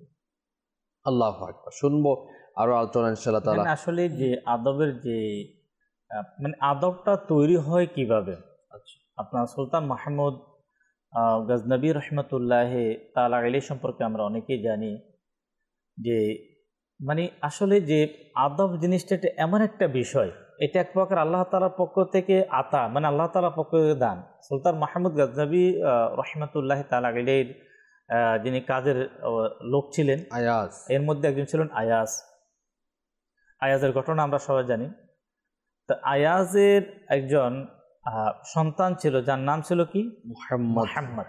আল্লাহু আকবার। শুনবো আরো আলোচনা ইনশাআল্লাহ তাআলা। আসলে যে আদবের যে মানে আদবটা তৈরি হয় কিভাবে, আচ্ছা, আপনার সুলতান মাহমুদ গজনবী রহমতুল্লাহ তাআলা আলাইহি সম্পর্কে আমরা অনেকেই জানি যে মানে আসলে যে আদব জিনিসটা এটা এমন একটা বিষয়, এটা এক প্রকার আল্লাহ তাআলার পক্ষ থেকে আতা, মানে আল্লাহ তাআলার পক্ষ থেকে দান। সুলতান মাহমুদ গজনবী রহমতুল্লাহ তাআলা আলাইহির যিনি কাজের লোক ছিলেন, আয়াজ। এর মধ্যে একজন ছিলেন আয়াজ। আয়াজের ঘটনা আমরা সবাই জানি। তো আয়াজের একজন সন্তান ছিল যার নাম ছিল কি? মুহাম্মদ।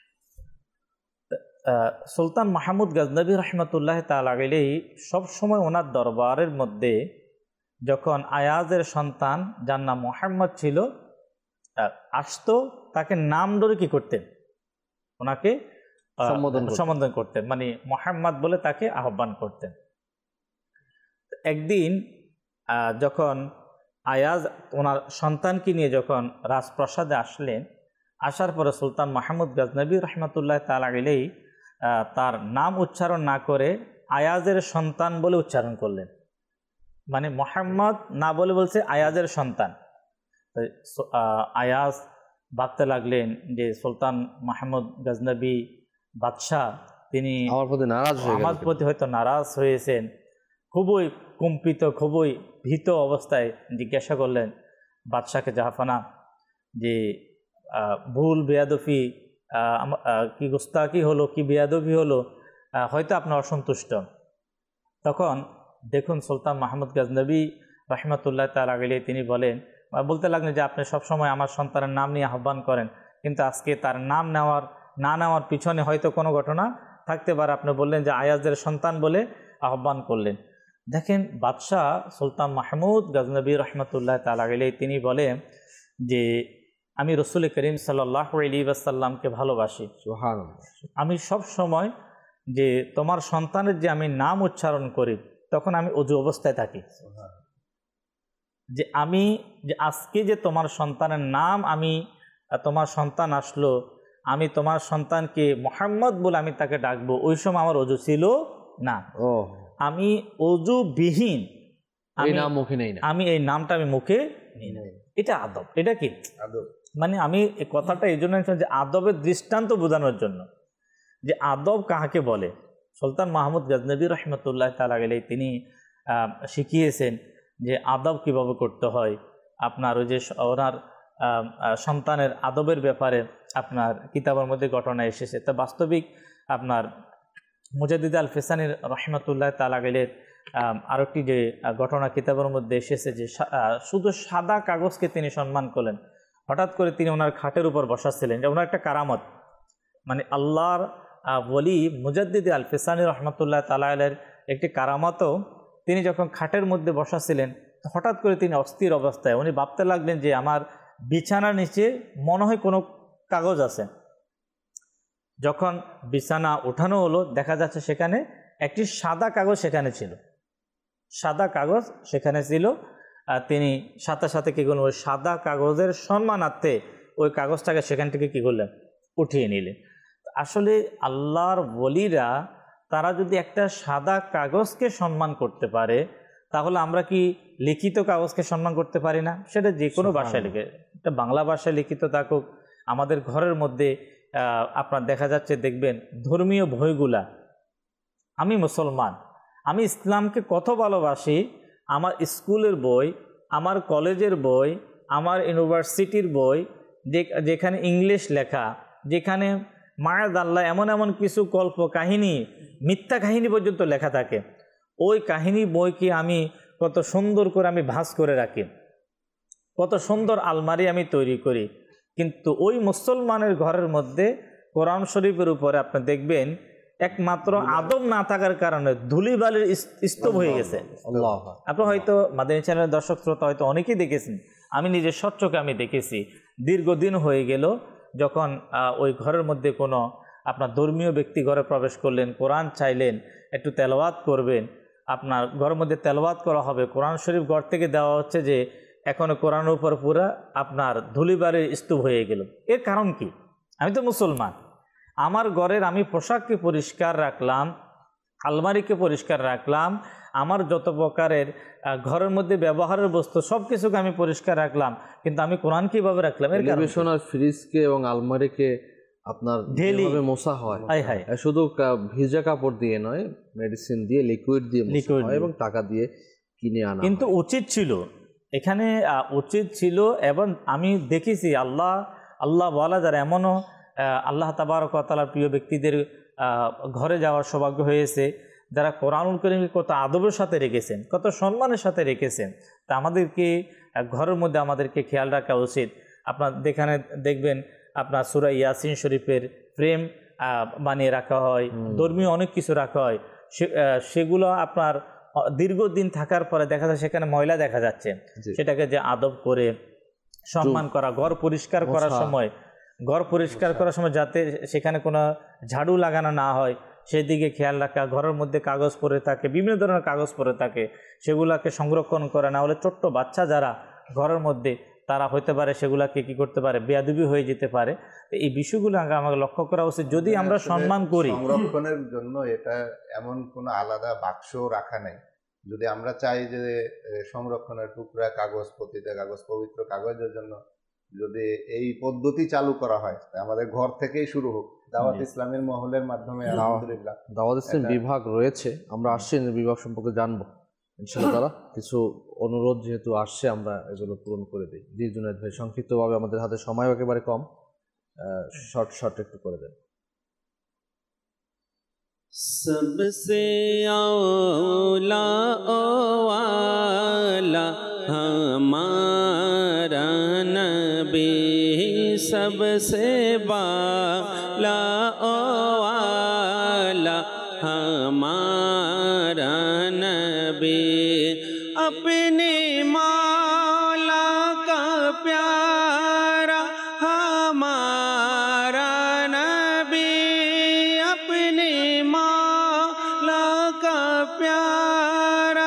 সুলতান মাহমুদ গজনবী রহমতুল্লাহ তাআলা আলাইহি সবসময় ওনার দরবারের মধ্যে যখন আয়াজের সন্তান যার নাম মুহাম্মদ ছিল আসতো, তাকে নাম ধরে কি করতেন? ওনাকে সম্বোধন করতেন, মানে মুহাম্মদ বলে তাকে আহ্বান করতেন। একদিন যখন আয়াজ ওনার সন্তানকে নিয়ে যখন রাজপ্রাসাদে আসলেন, আসার পরে সুলতান মাহমুদ গজনবী রহমতুল্লাহ তাআলা আলাইহি তার নাম উচ্চারণ না করে আয়াজের সন্তান বলে উচ্চারণ করলেন, মানে মুহাম্মদ না বলে বলছে আয়াজের সন্তান। আয়াজ ভাবতে লাগলেন যে সুলতান মাহমুদ গজনবী বাদশাহ তিনি আমার প্রতি হয়তো নারাজ হয়েছেন। খুবই কম্পিত, খুবই ভীত অবস্থায় জিজ্ঞাসা করলেন বাদশাহকে জাহাফানা যে ভুল বেয়াদফি কি গুস্তাকি হলো, কি বেয়াদফি হলো, হয়তো আপনার অসন্তুষ্ট। তখন দেখুন সুলতান মাহমুদ গজনবী রহমতুল্লাহ তাআলা আলাইহি তিনি বলতে লাগলেন যে আপনি সবসময় আমার সন্তানের নাম নিয়ে আহ্বান করেন, কিন্তু আজকে তার নাম না নেওয়ার পিছনে হয়তো কোনো ঘটনা থাকতে পারে। আপনি বললেন যে আয়াজের সন্তান বলে আহ্বান করলেন। দেখেন বাদশাহ সুলতান মাহমুদ গজনবী রহমতুল্লাহ তাআলা আলাইহি তিনি বলেন যে আমি রসুল করিম সাল্লাল্লাহু আলাইহি ওয়াসাল্লামকে ভালোবাসি। আমি সব সময় যে তোমার সন্তানের যে আমি নাম উচ্চারণ করি তখন আমি অজু অবস্থায় থাকি, যে আজকে যে তোমার সন্তানের নাম তোমার সন্তান আসলো, আমি তোমার সন্তানকে মুহাম্মদ বলে আমি তাকে ডাকবো, ওই সময় আমার অজু ছিল না। আমি অজুবিহীন আমি এই নামটা আমি মুখে নিই না। এটা আদব। এটা কি আদব? মানে আমি এই কথাটা এই জন্য যে আদবের দৃষ্টান্ত বোঝানোর জন্য যে আদব কাহাকে বলে। সুলতান মাহমুদ গজনবী রহমতুল্লাহ তাআলা আলাইহি তিনি শিখিয়েছেন যে আদব কিভাবে করতে হয়। আপনার ওই যে ওনার সন্তানের আদবের ব্যাপারে আপনার কিতাবের মধ্যে ঘটনা এসেছে। তা বাস্তবিক আপনার মুজাদ্দিদ আল ফিসানি রহমতুল্লাহ তাআলা আলাইহির আরেকটি যে ঘটনা কিতাবের মধ্যে এসেছে যে শুধু সাদা কাগজকে তিনি সম্মান করলেন। হঠাৎ করে তিনি ওনার খাটের উপর বসাচ্ছিলেন, যে ওনার একটা কারামত, মানে আল্লাহর ওলি মুজাদ্দিদ আল ফিসানি রহমতুল্লাহ তাআলা আলাইহির একটি কারামতও, তিনি যখন খাটের মধ্যে বসাচ্ছিলেন হঠাৎ করে তিনি অস্থির অবস্থায় উনি ভাবতে লাগলেন যে আমার বিছানার নিচে মনে হয় কোনো কাগজ আছে। যখন বিছানা উঠানো হলো দেখা যাচ্ছে সেখানে একটি সাদা কাগজ সেখানে ছিল, সাদা কাগজ সেখানে ছিল। তিনি সাথে সাথে কী করলেন, ওই সাদা কাগজের সম্মানার্থে ওই কাগজটাকে সেখান থেকে কী করলেন, উঠিয়ে নিলেন। আসলে আল্লাহর ওলিরা তারা যদি একটা সাদা কাগজকে সম্মান করতে পারে তাহলে আমরা কি লিখিত কাগজকে সম্মান করতে পারি না? সেটা যে কোনো ভাষায় লিখে, এটা বাংলা ভাষায় লিখিত থাকুক, আমাদের ঘরের মধ্যে আপনার দেখা যাচ্ছে দেখবেন ধর্মীয় বইগুলা, আমি মুসলমান, আমি ইসলামকে কত ভালোবাসি, আমার স্কুলের বই, আমার কলেজের বই, আমার ইউনিভার্সিটির বই যেখানে ইংলিশ লেখা, যেখানে মায়াদ আল্লাহ এমন এমন কিছু গল্প কাহিনী, মিথ্যা কাহিনী পর্যন্ত লেখা থাকে, ওই কাহিনী বইকে আমি কত সুন্দর করে আমি ভাঁজ করে রাখি, কত সুন্দর আলমারি আমি তৈরি করি, কিন্তু ওই মুসলমানের ঘরের মধ্যে কোরআন শরীফের উপরে আপনি দেখবেন একমাত্র আদব না থাকার কারণে ধুলিবালির স্তূপ হয়ে গেছে। আপনি হয়তো মাদানী চ্যানেলের দর্শক শ্রোতা হয়তো অনেকেই দেখেছেন, আমি নিজের স্বচক্ষে আমি দেখেছি। দীর্ঘদিন হয়ে গেল যখন ওই ঘরের মধ্যে কোনো আপনার ধর্মীয় ব্যক্তি ঘরে প্রবেশ করলেন, কোরআন চাইলেন, একটু তেলাওয়াত করবেন, আপনার ঘরের মধ্যে তেলাওয়াত করা হবে, কোরআন শরীফ ঘর থেকে দেওয়া হচ্ছে যে এখনও কোরআনের উপর পুরা আপনার ধুলিবালির স্তূপ হয়ে গেল। এর কারণ কি? আমি তো মুসলমান, আমার ঘরের আমি পোশাককে পরিষ্কার রাখলাম, আলমারিকে পরিষ্কার রাখলাম, আমার যত প্রকারের ঘরের মধ্যে ব্যবহারের বস্তু সব কিছুকে আমি পরিষ্কার রাখলাম, কিন্তু আমি কোরআন কিভাবে রাখলাম? এর কারণ ফ্রিজকে এবং আলমারিকে আপনার যেভাবে মোছা হয়, শুধু ভিজা কাপড় দিয়ে নয়, মেডিসিন দিয়ে, লিকুইড দিয়ে এবং টাকা দিয়ে কিনে আনা। কিন্তু উচিত ছিল এখানে, উচিত ছিল। এবং আমি দেখেছি আল্লাহ বলা যারা এমনও আল্লাহ তাবারক ওয়া তাআলার প্রিয় ব্যক্তিদের ঘরে যাওয়ার সৌভাগ্য হয়েছে, যারা কোরআনুল কারীমকে কত আদবের সাথে রেখেছেন, কত সম্মানের সাথে রেখেছেন। তা আমাদেরকে ঘরের মধ্যে আমাদেরকে খেয়াল রাখা উচিত। আপনার যেখানে দেখবেন আপনার সূরা ইয়াসিন শরীফের ফ্রেম বানিয়ে রাখা হয়, ধর্মীয় অনেক কিছু রাখা হয়, সেগুলো আপনার দীর্ঘদিন থাকার পরে দেখা যায় সেখানে ময়লা দেখা যাচ্ছে, সেটাকে যে আদব করে সম্মান করা, ঘর পরিষ্কার করার সময় যাতে সেখানে কোনো ঝাড়ু লাগানো না হয় সেদিকে খেয়াল রাখা, ঘরের মধ্যে কাগজ পড়ে থাকে, বিভিন্ন ধরনের কাগজ পড়ে থাকে, সেগুলোকে সংরক্ষণ করা, না হলে ছোট্ট বাচ্চা যারা ঘরের মধ্যে তারা হইতে পারে সেগুলাকে কি করতে পারে, বেয়াদবি হয়ে যেতে পারে। এই বিষয়গুলো আমাকে লক্ষ্য করা উচিত। যদি আমরা সম্মান করি, সংরক্ষণের জন্য এটা এমন কোনো আলাদা বাক্স রাখা নাই। যদি আমরা চাই যে সংরক্ষণের টুকরা কাগজ, পতিত কাগজ, পবিত্র কাগজের জন্য যদি এই পদ্ধতি চালু করা হয়, আমাদের ঘর থেকেই শুরু হোক। দাওয়াত ইসলামের মহলের মাধ্যমে আলহামদুলিল্লাহ দাওয়াত ইসলাম বিভাগ রয়েছে, আমরা আসছি বিভাগ সম্পর্কে জানবো ইনশাআল্লাহ। কিছু অনুরোধ যেহেতু আসছে আমরা এগুলো পূরণ করে দিই। জি জুনায়েদ ভাই, সংক্ষিপ্তভাবে, আমাদের হাতে সময় একেবারে কম, শর্ট একটু করে দেন। सबसे औला वाला हमारा नबी, सबसे बाला वाला हमारा नबी, अपने मौला का प्यारा हमारा नबी, अपने मौला का प्यारा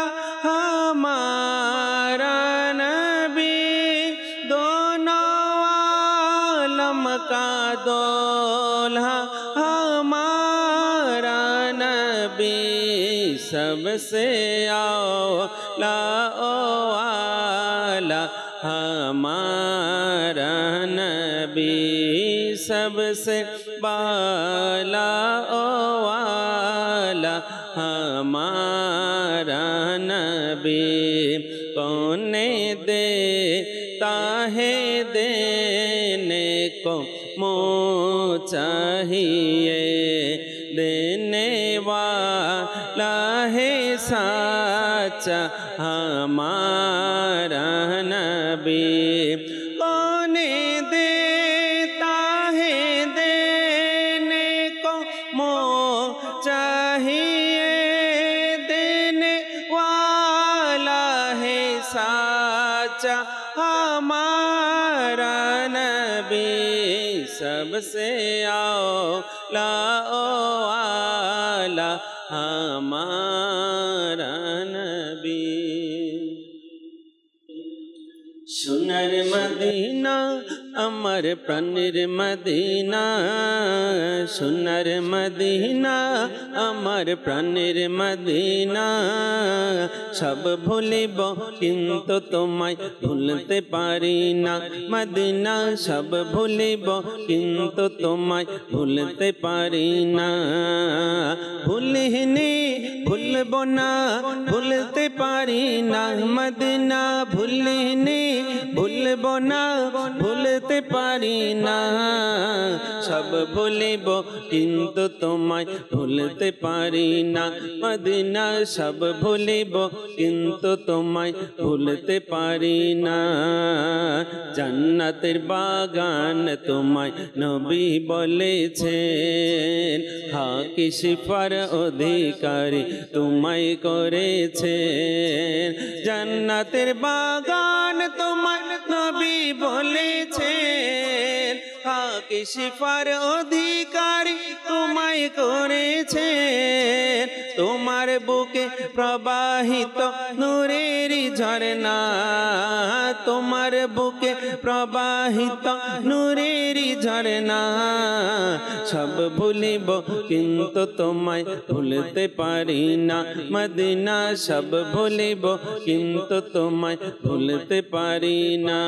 हमारा नबी, दोनों आलम का दूल्हा हमारा नबी, सबसे औला वाला हमारा नबी, सबसे बाला वाला हमारा नबी, कौन देता है देने को मुँह चाहिए, देने वाला है साचा हमारा नबी, कौन देता है देने को मुँह चाहिए, देने वाला है साचा हमारा नबी, सबसे औला वाला हमारा नबी। সোনার মদিনা আমার প্রাণের মদিনা, সোনার মদিনা আমার প্রাণের মদিনা, সব ভুলিব কিন্তু তোমায় ভুলতে পারি না, মদিনা সব ভুলিব কিন্তু তোমায় ভুলতে পারি না, ভুলিনি ভুলব না ভুলতে পারি না, মদিনা ভুলিনি ভুলব না ভুলতে পারি না, সব ভুলিব কিন্তু তোমায় ভুলতে পারি না, মদিনা সব ভুলিব কিন্তু তোমায় ভুলতে পারি না, জান্নাতের বাগান তোমায় নবী বলেছেন, খাকি সিফার অধিকারী তোমায় করেছেন, জান্নাতের বাগান তোমায় নবী বলেছেন, খাকি সিফার অধিকারী তোমায় করেছেন, তোমার বুকে প্রবাহিত নূরের ঝরনা, তোমার বুকে প্রবাহিত নূরের ঝরনা, সব ভুলিব কিন্তু তোমায় ভুলতে পারি না, মদিনা সব ভুলিব কিন্তু তোমায় ভুলতে পারি না,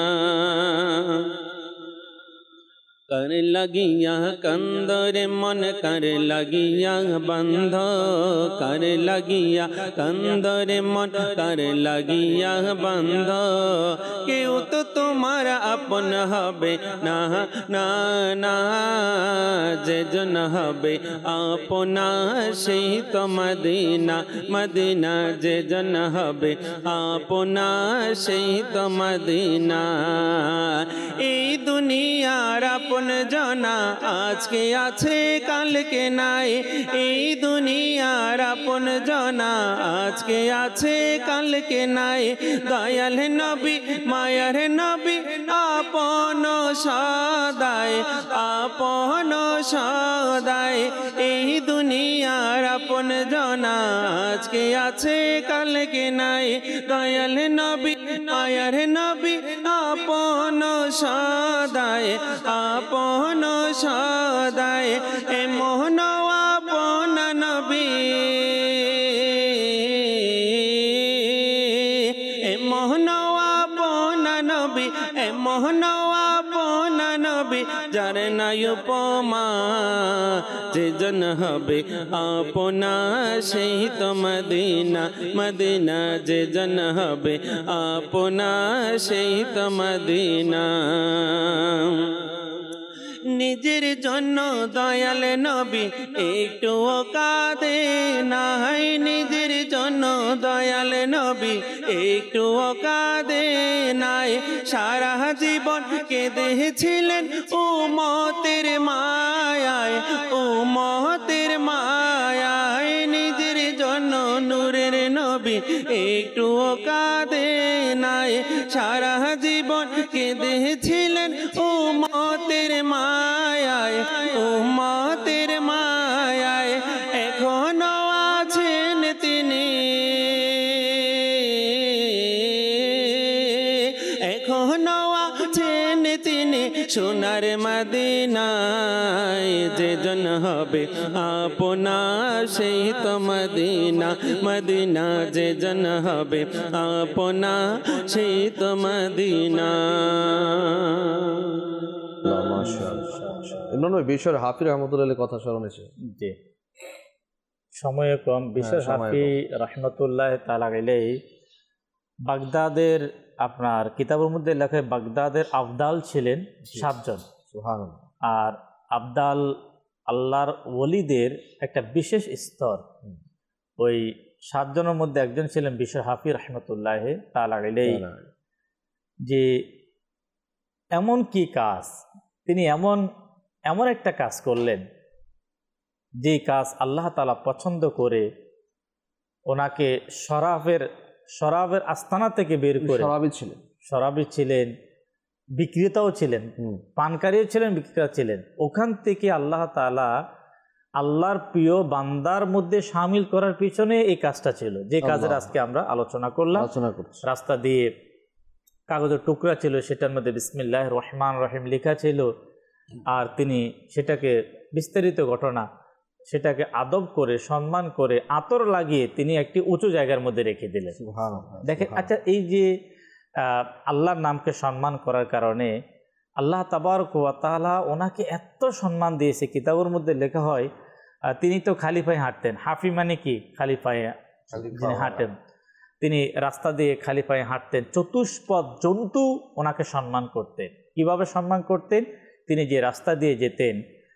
कर लगिया कंदरे मन कर लगिया बंध, कर लगिया कंदरे मन कर लगिया बंध, केउ তো তোমার আপন হবে না, না না, যেজন হবে আপনা সেই তো মদিনা, মদিনা যেজন হবে আপনা সেই তো মদিনা। এই দুনিয়ার আপন জনা আজকে আছে কালকে নাই, এই দুনিয়ার আপন জনা আজকে আছে কালকে নাই। দয়াল নবী মায়ার নবী আপন সদায়, আপন সদায়। এই দুনিয়ার আপন জনা আজকে আছে কালকে নাই। দয়াল নবী মায়ার নবী আপন সদায়, আপন সদায়। এ মোহন আপন নবী, এ মোহন আপন নবী, এ মোহন আপন নবী। যার নাই উপমা যেজন হবে আপনা সেই তো মদিনা, মদিনা যেজন হবে আপনা সেই তো মদিনা। নিজের জন্য দয়াল নবী একটুও কাঁদে নাই, নিজের জন্য দয়াল নবী একটুও কাঁদে নাই। সারা জীবন কেঁদেছিলেন উম্মতের মায়ায়, উম্মতের মায়ায়। নিজের জন্য নূরের নবী একটুও কাঁদে নাই, সারা জীবন কেঁদেছিলেন উম্মতের মায়ায়, উম্মতের মায়ায়। এখনো আছেন তিনি, এখনো আছেন তিনি সোনার মদিনায়। যেজন হবে আপনা সেই তো মদিনা, মদিনা যেজন হবে আপনা সেই তো মদিনা। ইমরান ভাই, বিশ্বের হাফিজ রহমতুল্লাহ কথা স্মরণ এসে জি, সময় কম। বিশ্বের হাফি রহমতুল্লাহ তাআলা আলাইহি বাগদাদের আপনার কিতাবের মধ্যে লেখা বাগদাদের আফদাল ছিলেন 7 জন। সুবহানাল্লাহ। আর আফদাল আল্লাহর ওলিদের একটা বিশেষ স্তর। ওই 7 জনের মধ্যে একজন ছিলেন বিশ্বের হাফি রহমতুল্লাহ তাআলা আলাইহি। যে এমন কি কাজ তিনি এমন একটা কাজ করলেন, যে কাজ আল্লাহ তাআলা পছন্দ করে ওনাকে শরাবের আস্তানা থেকে বের করে, শরাবী ছিলেন, বিক্রেতাও ছিলেন, পানকারীও ছিলেন, বিক্রেতা ছিলেন। ওখান থেকে আল্লাহ তাআলা আল্লাহর প্রিয় বান্দার মধ্যে শামিল করার পিছনে এই কাজটা ছিল, যে কাজের আজকে আমরা আলোচনা করলাম। রাস্তা দিয়ে কাগজের টুকরা ছিল, সেটার মধ্যে বিসমিল্লাহির রহমানির রহিম লেখা ছিল। আর তিনি সেটাকে বিস্তারিত ঘটনা, সেটাকে আদব করে সম্মান করে আতর লাগিয়ে তিনি একটি উঁচু জায়গার মধ্যে রেখে দিলেন। দেখেন, আচ্ছা, এই যে আল্লাহর নামকে সম্মান করার কারণে আল্লাহ তাবারক ওয়া তাআলা ওনাকে এত সম্মান দিয়েছে। কিতাবের মধ্যে লেখা হয় তিনি তো খালি পায়ে হাঁটতেন। হাফি মানে কি? খালি পায়ে যিনি হাঁটেন, তিনি রাস্তা দিয়ে খালি পায়ে হাঁটতেন। চতুষ্পদ জন্তু ওনাকে সম্মান করতেন। কিভাবে সম্মান করতেন? তিনি যে রাস্তা দিয়ে যেতেন,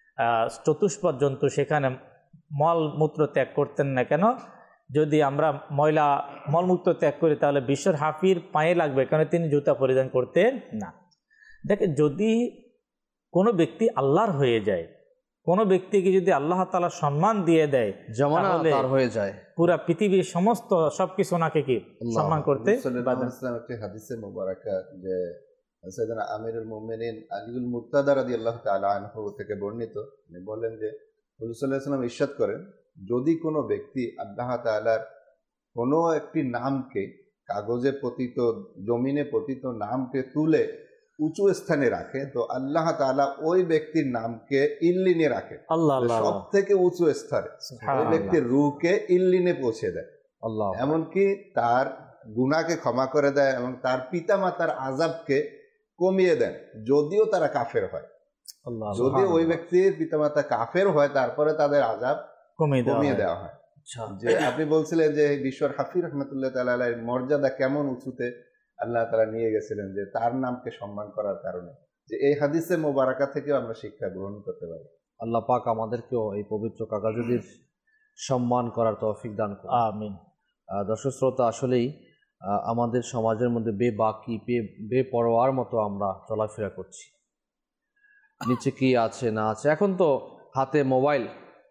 চতুষ্পদ জন্তু সেখানে মলমূত্র ত্যাগ করতেন না কেন? যদি আমরা মলমূত্র ত্যাগ করি তাহলে বিশ্বের হাফির পায়ে লাগবে, কারণ তিনি জুতা পরিধান করতেন না। দেখেন, যদি কোনো ব্যক্তি আল্লাহর হয়ে যায়, কোনো ব্যক্তিকে যদি আল্লাহ তাআলা সম্মান দিয়ে দেয়, জামানা তার হয়ে যায়, পুরা পৃথিবীর সমস্ত সবকিছু ওনাকে কি সম্মান করতে বাধ্য। একটি হাদিসে মুবারাকা যে সাইয়েদনা আমিরুল মুমিনিন আলীউল মুর্তাদা রাদিয়াল্লাহু তাআলা আনহু থেকে বর্ণিত, তিনি বলেন যে রাসূল সাল্লাল্লাহু আলাইহি ওয়াসাল্লাম ইরশাদ করেন, যদি কোনো ব্যক্তি আল্লাহ তাআলার কোনো একটি নামকে, কাগজে পতিত, জমিনে পতিত নামকে তুলে উঁচু স্থানে রাখে, তো আল্লাহ তাআলা ওই ব্যক্তির নামকে ইল্লিনে রাখে, সব থেকে উঁচু স্তরে। ওই ব্যক্তির রূহকে ইল্লিনে পৌঁছে দেয়, এমনকি তার গুনাহকে ক্ষমা করে দেয় এবং তার পিতামাতার আযাবকে কমিয়ে দেন, যদিও তারা কাফের হয়। যদিও ওই ব্যক্তির পিতামাতা কাফের হয়, তারপরে তাদের আযাব কমিয়ে দেওয়া হয়। যে আপনি বলছিলেন যে বিশ্বর হাফিজ রহমতুল্লাহ তাআলা আলাইহির মর্যাদা কেমন উঁচুতে, আল্লাহ তাআলা নিয়ে গেছিলেন, যে তার নামকে সম্মান করার কারণে, যে এই হাদিসে মোবারকা থেকেও আমরা শিক্ষা গ্রহণ করতে পারি। আল্লাহ পাক আমাদেরকেও এই পবিত্র কাগজের সম্মান করার তৌফিক দান করুন। আমিন। দর্শক শ্রোতা, আসলেই আমাদের সমাজের মধ্যে বেবাকি বেপরোয়ার মতো আমরা চলাফেরা করছি। নিচে কি আছে না আছে, এখন তো হাতে মোবাইল,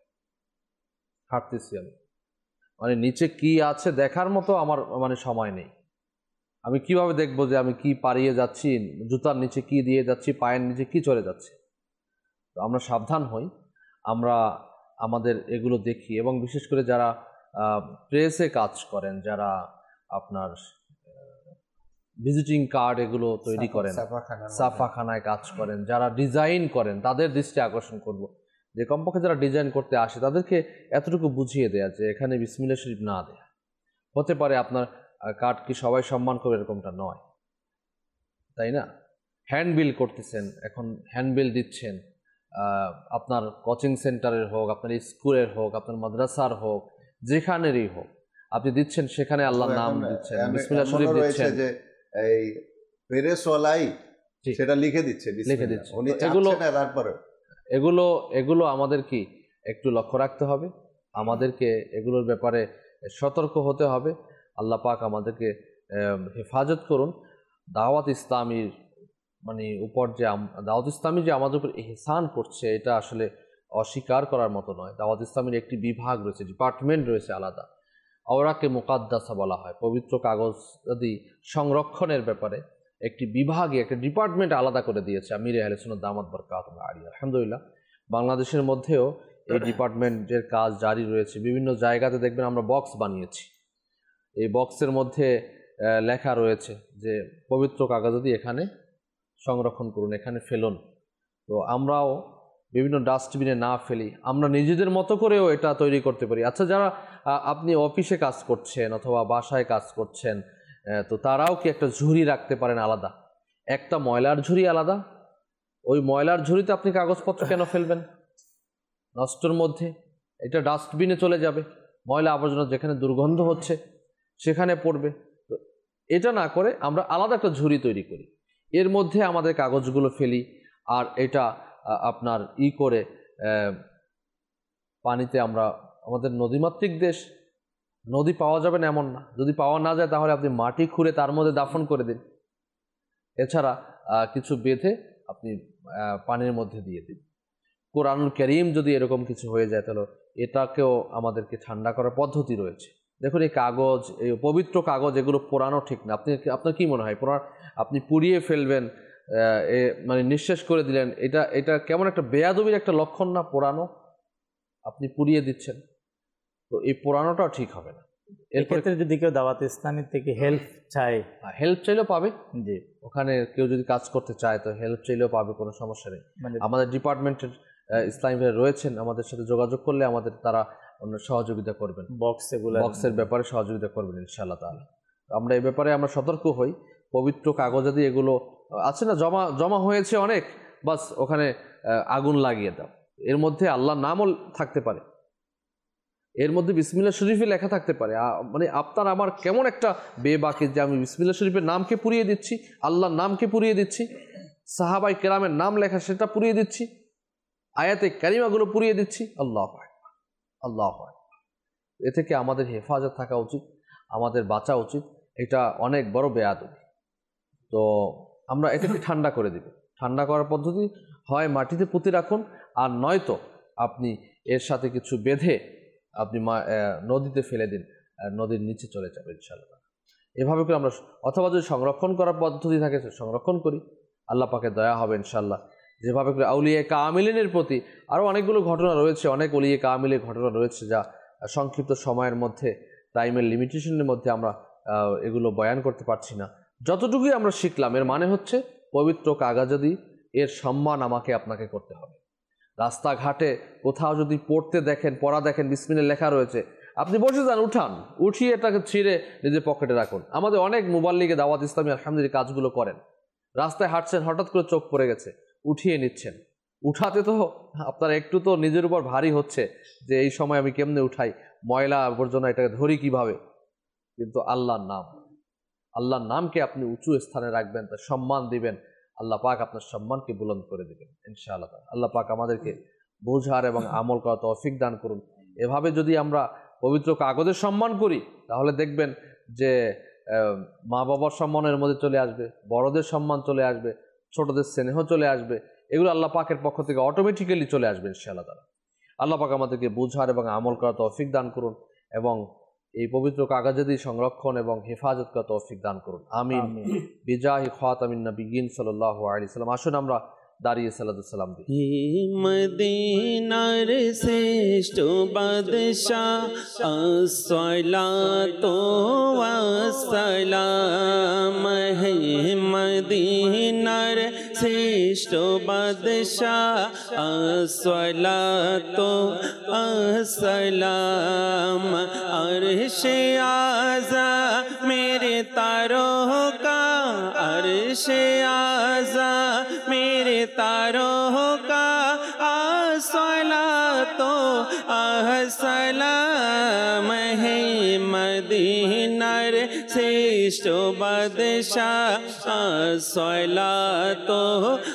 হাঁটতেছি আমি, মানে নিচে কি আছে দেখার মতো আমার মানে সময় নেই। আমি কিভাবে দেখবো যে আমি কি পারিয়ে যাচ্ছি, জুতার নিচে কি দিয়ে যাচ্ছি, পায়ের নিচে কি চলে যাচ্ছে। তো আমরা সাবধান হই, আমরা আমাদের এগুলো দেখি, এবং বিশেষ করে যারা প্রেসে কাজ করেন, যারা আপনার ভিজিটিং কার্ড এগুলো তৈরি করেন, ছাপাখানায় কাজ করেন, যারা ডিজাইন করেন, তাদের দৃষ্টি আকর্ষণ করব যে কমপক্ষে যারা ডিজাইন করতে আসে তাদেরকে এতটুকু বুঝিয়ে দেয়া যে এখানে বিসমিল্লাহ শরীফ না দেয়া। হতে পারে আপনার কার্ড কি সবাই সম্মান করবে এরকমটা নয়, তাই না? হ্যান্ডবিল করতেছেন, এখন হ্যান্ডবিল দিচ্ছেন, আপনার কোচিং সেন্টারের হোক, আপনার স্কুলের হোক, আপনার মাদ্রাসার হোক, যেখানেরই হোক, আপনি দিচ্ছেন সেখানে আল্লাহর নাম দিচ্ছেন, বিসমিল্লাহ শরীফ দিচ্ছেন, যে এই প্রেসওয়ালাই সেটা লিখে দিচ্ছে, উনি চাচ্ছেন না, তারপরে এগুলো আমাদের কি একটু লক্ষ্য রাখতে হবে, আমাদেরকে এগুলোর ব্যাপারে সতর্ক হতে হবে। আল্লাহ পাক আমাদেরকে হেফাজত করুন। দাওয়াত ইসলামীর মানে উপর যে দাওয়াত ইসলামী যে আমাদের উপর ইহসান করছে, এটা আসলে অস্বীকার করার মতো নয়। দাওয়াত ইসলামীর একটি বিভাগ রয়েছে, ডিপার্টমেন্ট রয়েছে আলাদা, আওরাকে মুকাদ্দাসা বলা হয়। পবিত্র কাগজ যদি সংরক্ষণের ব্যাপারে একটি বিভাগে, একটা ডিপার্টমেন্ট আলাদা করে দিয়েছে আমির আহলে সুন্নাত দামাত বরকাতুহু আলিয়া। আলহামদুলিল্লাহ, বাংলাদেশের মধ্যেও এই ডিপার্টমেন্টের কাজ জারি রয়েছে। বিভিন্ন জায়গাতে দেখবেন আমরা বক্স বানিয়েছি, এই বক্সের মধ্যে লেখা রয়েছে যে পবিত্র কাগজ যদি এখানে সংরক্ষণ করুন, এখানে ফেলুন। তো আমরাও বিভিন্ন ডাস্টবিনে না ফেলি, আমরা নিজেদের মতো করেও এটা তৈরি করতে পারি। আচ্ছা, যারা আপনি অফিসে কাজ করছেন অথবা বাসায় কাজ করছেন, তো তারাও কি একটা ঝুড়ি রাখতে পারেন আলাদা, একটা ময়লার ঝুড়ি আলাদা। ওই ময়লার ঝুড়িতে আপনি কাগজপত্র কেন ফেলবেন নষ্টর মধ্যে? এটা ডাস্টবিনে চলে যাবে, ময়লা আবর্জনা যেখানে দুর্গন্ধ হচ্ছে সেখানে পড়বে। তো এটা না করে আমরা আলাদা একটা ঝুড়ি তৈরি করি, এর মধ্যে আমাদের কাগজগুলো ফেলি, আর এটা আপনার করে পানিতে আমরা, আমাদের নদীমাতৃক দেশ, নদী পাওয়া যাবে না এমন না, যদি পাওয়া না যায় তাহলে আপনি মাটি খুঁড়ে তার মধ্যে দাফন করে দিন, এছাড়া কিছু বেঁধে আপনি পানির মধ্যে দিয়ে দিন। কোরআনুল কারীম যদি এরকম কিছু হয়ে যায় তাহলে এটাকেও আমাদেরকে ঠান্ডা করার পদ্ধতি রয়েছে। দেখুন, এই কাগজ, এই পবিত্র কাগজ, এগুলো পোড়ানো ঠিক না। আপনার কি মনে হয় আপনি পুড়িয়ে ফেলবেন, মানে নিঃশেষ করে দিলেন, এটা কেমন একটা বেয়াদবির একটা লক্ষণ না? পোড়ানো, আপনি পুড়িয়ে দিচ্ছেন, তো এই পোড়ানোটাও ঠিক হবে না। এক্ষেত্রে যদি কেউ দাওয়াত ইসলামী থেকে হেল্প চায়, হেল্প চাইলেও পাবে। জি, ওখানে কেউ যদি কাজ করতে চায় তো হেল্প চাইলেও পাবে, কোনো সমস্যা নেই। আমাদের ডিপার্টমেন্টের ইসলামী ভাই রয়েছেন, আমাদের সাথে যোগাযোগ করলে আমাদের তারা সহযোগিতা করবেন, বক্সের ব্যাপারে সহযোগিতা করবেন ইনশাআল্লাহ তাআলা। আমরা এই ব্যাপারে আমরা সতর্ক হই। পবিত্র কাগজাদি এগুলো আছে না, জমা হয়েছে অনেক, বাস ওখানে আগুন লাগিয়ে দাও। এর মধ্যে আল্লাহর নামও থাকতে পারে, এর মধ্যে বিসমিল্লাহ শরীফে লেখা থাকতে পারে। মানে আপনার আমার কেমন একটা বেবাকি যে আমি বিসমিল্লাহ শরীফের নামকে পুড়িয়ে দিচ্ছি, আল্লাহর নামকে পুড়িয়ে দিচ্ছি, সাহাবাই কেরামের নাম লেখা সেটা পুড়িয়ে দিচ্ছি, আয়াতে কারিমাগুলো পুড়িয়ে দিচ্ছি। আল্লাহু আকবার, আল্লাহু আকবার। এ থেকে আমাদের হেফাজত থাকা উচিত, আমাদের বাঁচা উচিত। এটা অনেক বড় বেয়াদবি। তো আমরা এটাকে ঠান্ডা করে দিব। ঠান্ডা করার পদ্ধতি হয় মাটিতে পুঁতে রাখুন, আর নয়তো আপনি এর সাথে কিছু বেঁধে আপনি নদীতে ফেলে দিন, নদীর নিচে চলে যাবে ইনশাআল্লাহ। এভাবে করে আমরা, অথবা যদি সংরক্ষণ করার পদ্ধতি থাকে সংরক্ষণ করি, আল্লাহ পাকের দয়া হবে ইনশাআল্লাহ। যেভাবে করে আউলিয়া কামিলিনের প্রতি আরও অনেকগুলো ঘটনা রয়েছে, অনেক ওলিয়া কামিলের ঘটনা রয়েছে, যা সংক্ষিপ্ত সময়ের মধ্যে, টাইমের লিমিটেশনের মধ্যে আমরা এগুলো বয়ান করতে পারছি না। যতটুকুই আমরা শিখলাম, এর মানে হচ্ছে পবিত্র কাগজাদি এর সম্মান আমাকে আপনাকে করতে হবে। রাস্তাঘাটে কোথাও যদি পড়া দেখেন বিসমিল্লাহ লেখা রয়েছে, আপনি বসে যান, উঠিয়ে এটাকে ছিঁড়ে নিজের পকেটে রাখুন। আমাদের অনেক মুবাল্লিগে দাওয়াত ইসলামী আলহামদুলিল্লাহ কাজগুলো করেন। রাস্তায় হাঁটছেন, হঠাৎ করে চোখ পড়ে গেছে, উঠিয়ে নিচ্ছেন। উঠাতে তো আপনার একটু তো নিজের উপর ভারী হচ্ছে যে এই সময় আমি কেমনে উঠাই, ময়লা আবর্জনা এটাকে ধরি কিভাবে, কিন্তু আল্লাহর নাম, আল্লাহর নামকে আপনি উঁচু স্থানে রাখবেন, তার সম্মান দিবেন, আল্লাহ পাক আপনার সম্মানকে বুলন্দ করে দিবেন ইনশাআল্লাহ। আল্লাহ পাক আমাদেরকে বোঝার এবং আমল করা তৌফিক দান করুন। এভাবে যদি আমরা পবিত্র কাগজের সম্মান করি তাহলে দেখবেন যে মা বাবার সম্মানের মধ্যে চলে আসবে, বড়দের সম্মান চলে আসবে, ছোটদের স্নেহ চলে আসবে। এগুলো আল্লাহ পাকের পক্ষ থেকে অটোমেটিক্যালি চলে আসবে ইনশাআল্লাহ তাআলা। আল্লাহ পাক আমাদেরকে বোঝার এবং আমল করা তৌফিক দান করুন এবং এই পবিত্র কাগজের সংরক্ষণ এবং হেফাজত করা তৌফিক দান করুন। আমিন। বিজাহি খাতামিন নবিয়্যিন সাল্লাল্লাহু আলাইহি ওয়াসাল্লাম। আসুন আমরা দাঁড়িয়ে সালাতু সালাম দিই। মদিনার শ্রেষ্ঠ বাদশাহ আসসালাতু ওয়াসসালাম, হে মদিনার শ্রেষ্ঠ বাদশাহ আসসালাতু ওয়াসসালাম। আরশে আযা মেরে তারকা, আরশে আযা মেরে তারকা, আসসালাতু আসসালাম, হে মদিনার শ্রেষ্ঠ বাদশাহ আসসালাতু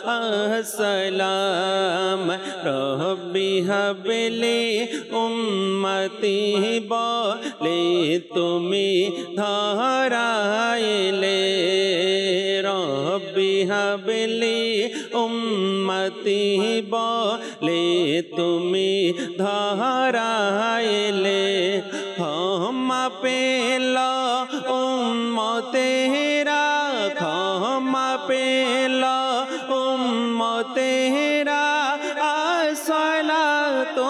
আসসালাম। রব্বি হাবলি উম্মতি বলে তুমি ধরাইলে, রব্বি হাবলি উম্মতি বলে তুমি ধরাইলে। ক্ষমা পেল উম্মতেরা, ক্ষমা পেল উম্মতেরা, আসসালাতু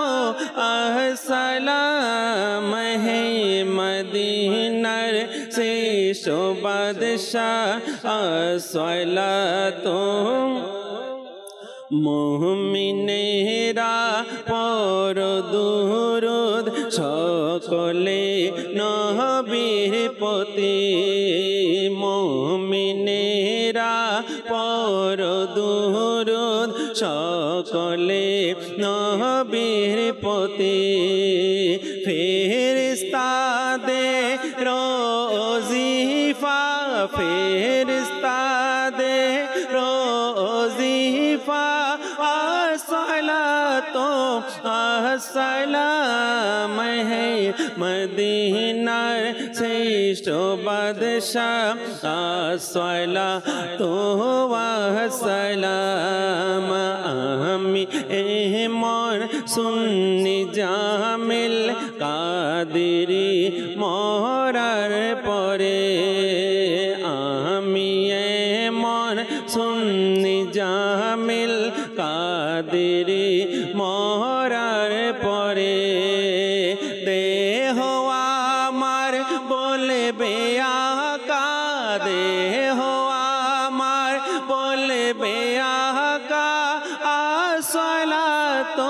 আসসালাম, হে মদিনার শ্রেষ্ঠ বাদশাহ আসসালাতু। মুমিনেরা পড় দুরূদ সকলে নবীর প্রতি, মুমিনেরা পড় দুরূদ সকলে নবীর প্রতি। ফেরেশতাদের ওজিফা, ফেরেশতাদের ওজিফা, আসসালাতু আসসালাম, হে মদিনার শ্রেষ্ঠ বাদশাহ আসসালাতু আসসালাম। আমি এমন সুন্নি জামিল কাদেরি মরার পরে, আমি এমন সুন্নি জামিল কাদেরি মরার পরে, দেহ আমার বলবে আকা, দেহ আমার বলবে আকা, আসসালাতু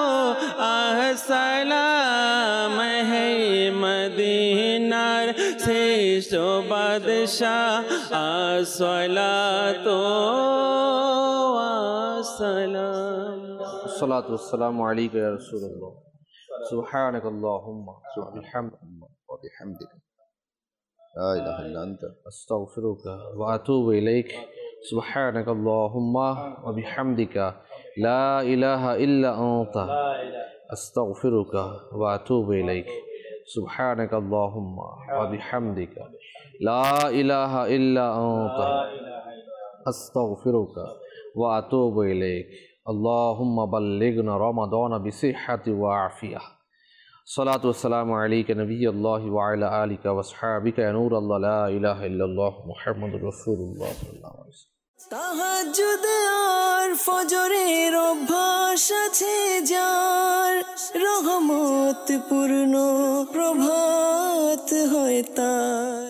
আসসালাম, হে মদিনার শ্রেষ্ঠ বাদশাহ আসসালাতু আসসালাম। আসসালাতু ওয়াসসালামু আলাইকা ইয়া রাসূলুল্লাহ। সুবহানাকাল্লাহুম্মা ওয়া বিহামদিকা লা ইলাহা ইল্লা আনতা আস্তাগফিরুকা ওয়া আতুবু ইলাইক। সুবহানাকাল্লাহুম্মা ওয়া বিহামদিকা লা ইলাহা ইল্লা আনতা আস্তাগফিরুকা ওয়া আতুবু ইলাইক। সুবহানাকাল্লাহুম্মা ওয়া বিহামদিকা লা ইলাহা ইল্লা আনতা আস্তাগফিরুকা ওয়া আতুবু ইলাইক। আল্লাহুম্মা বাল্লিগনা রমাদানা বিসিহহাতি ওয়া আফিয়াহ। সালাতু ওয়াসসালামু আলাইকা নবিয়্যুল্লাহি ওয়া আলা আলিকা ওয়া আসহাবিকা ইয়া নূরাল্লাহ লা ইলাহা ইল্লাল্লাহ মুহাম্মাদুর রাসূলুল্লাহ সাল্লাল্লাহু আলাইহি ওয়াসাল্লাম। তাহাজ্জুদ আর ফজরের অভ্যাস আছে যার, রহমত পূর্ণ প্রভাত হয় তার।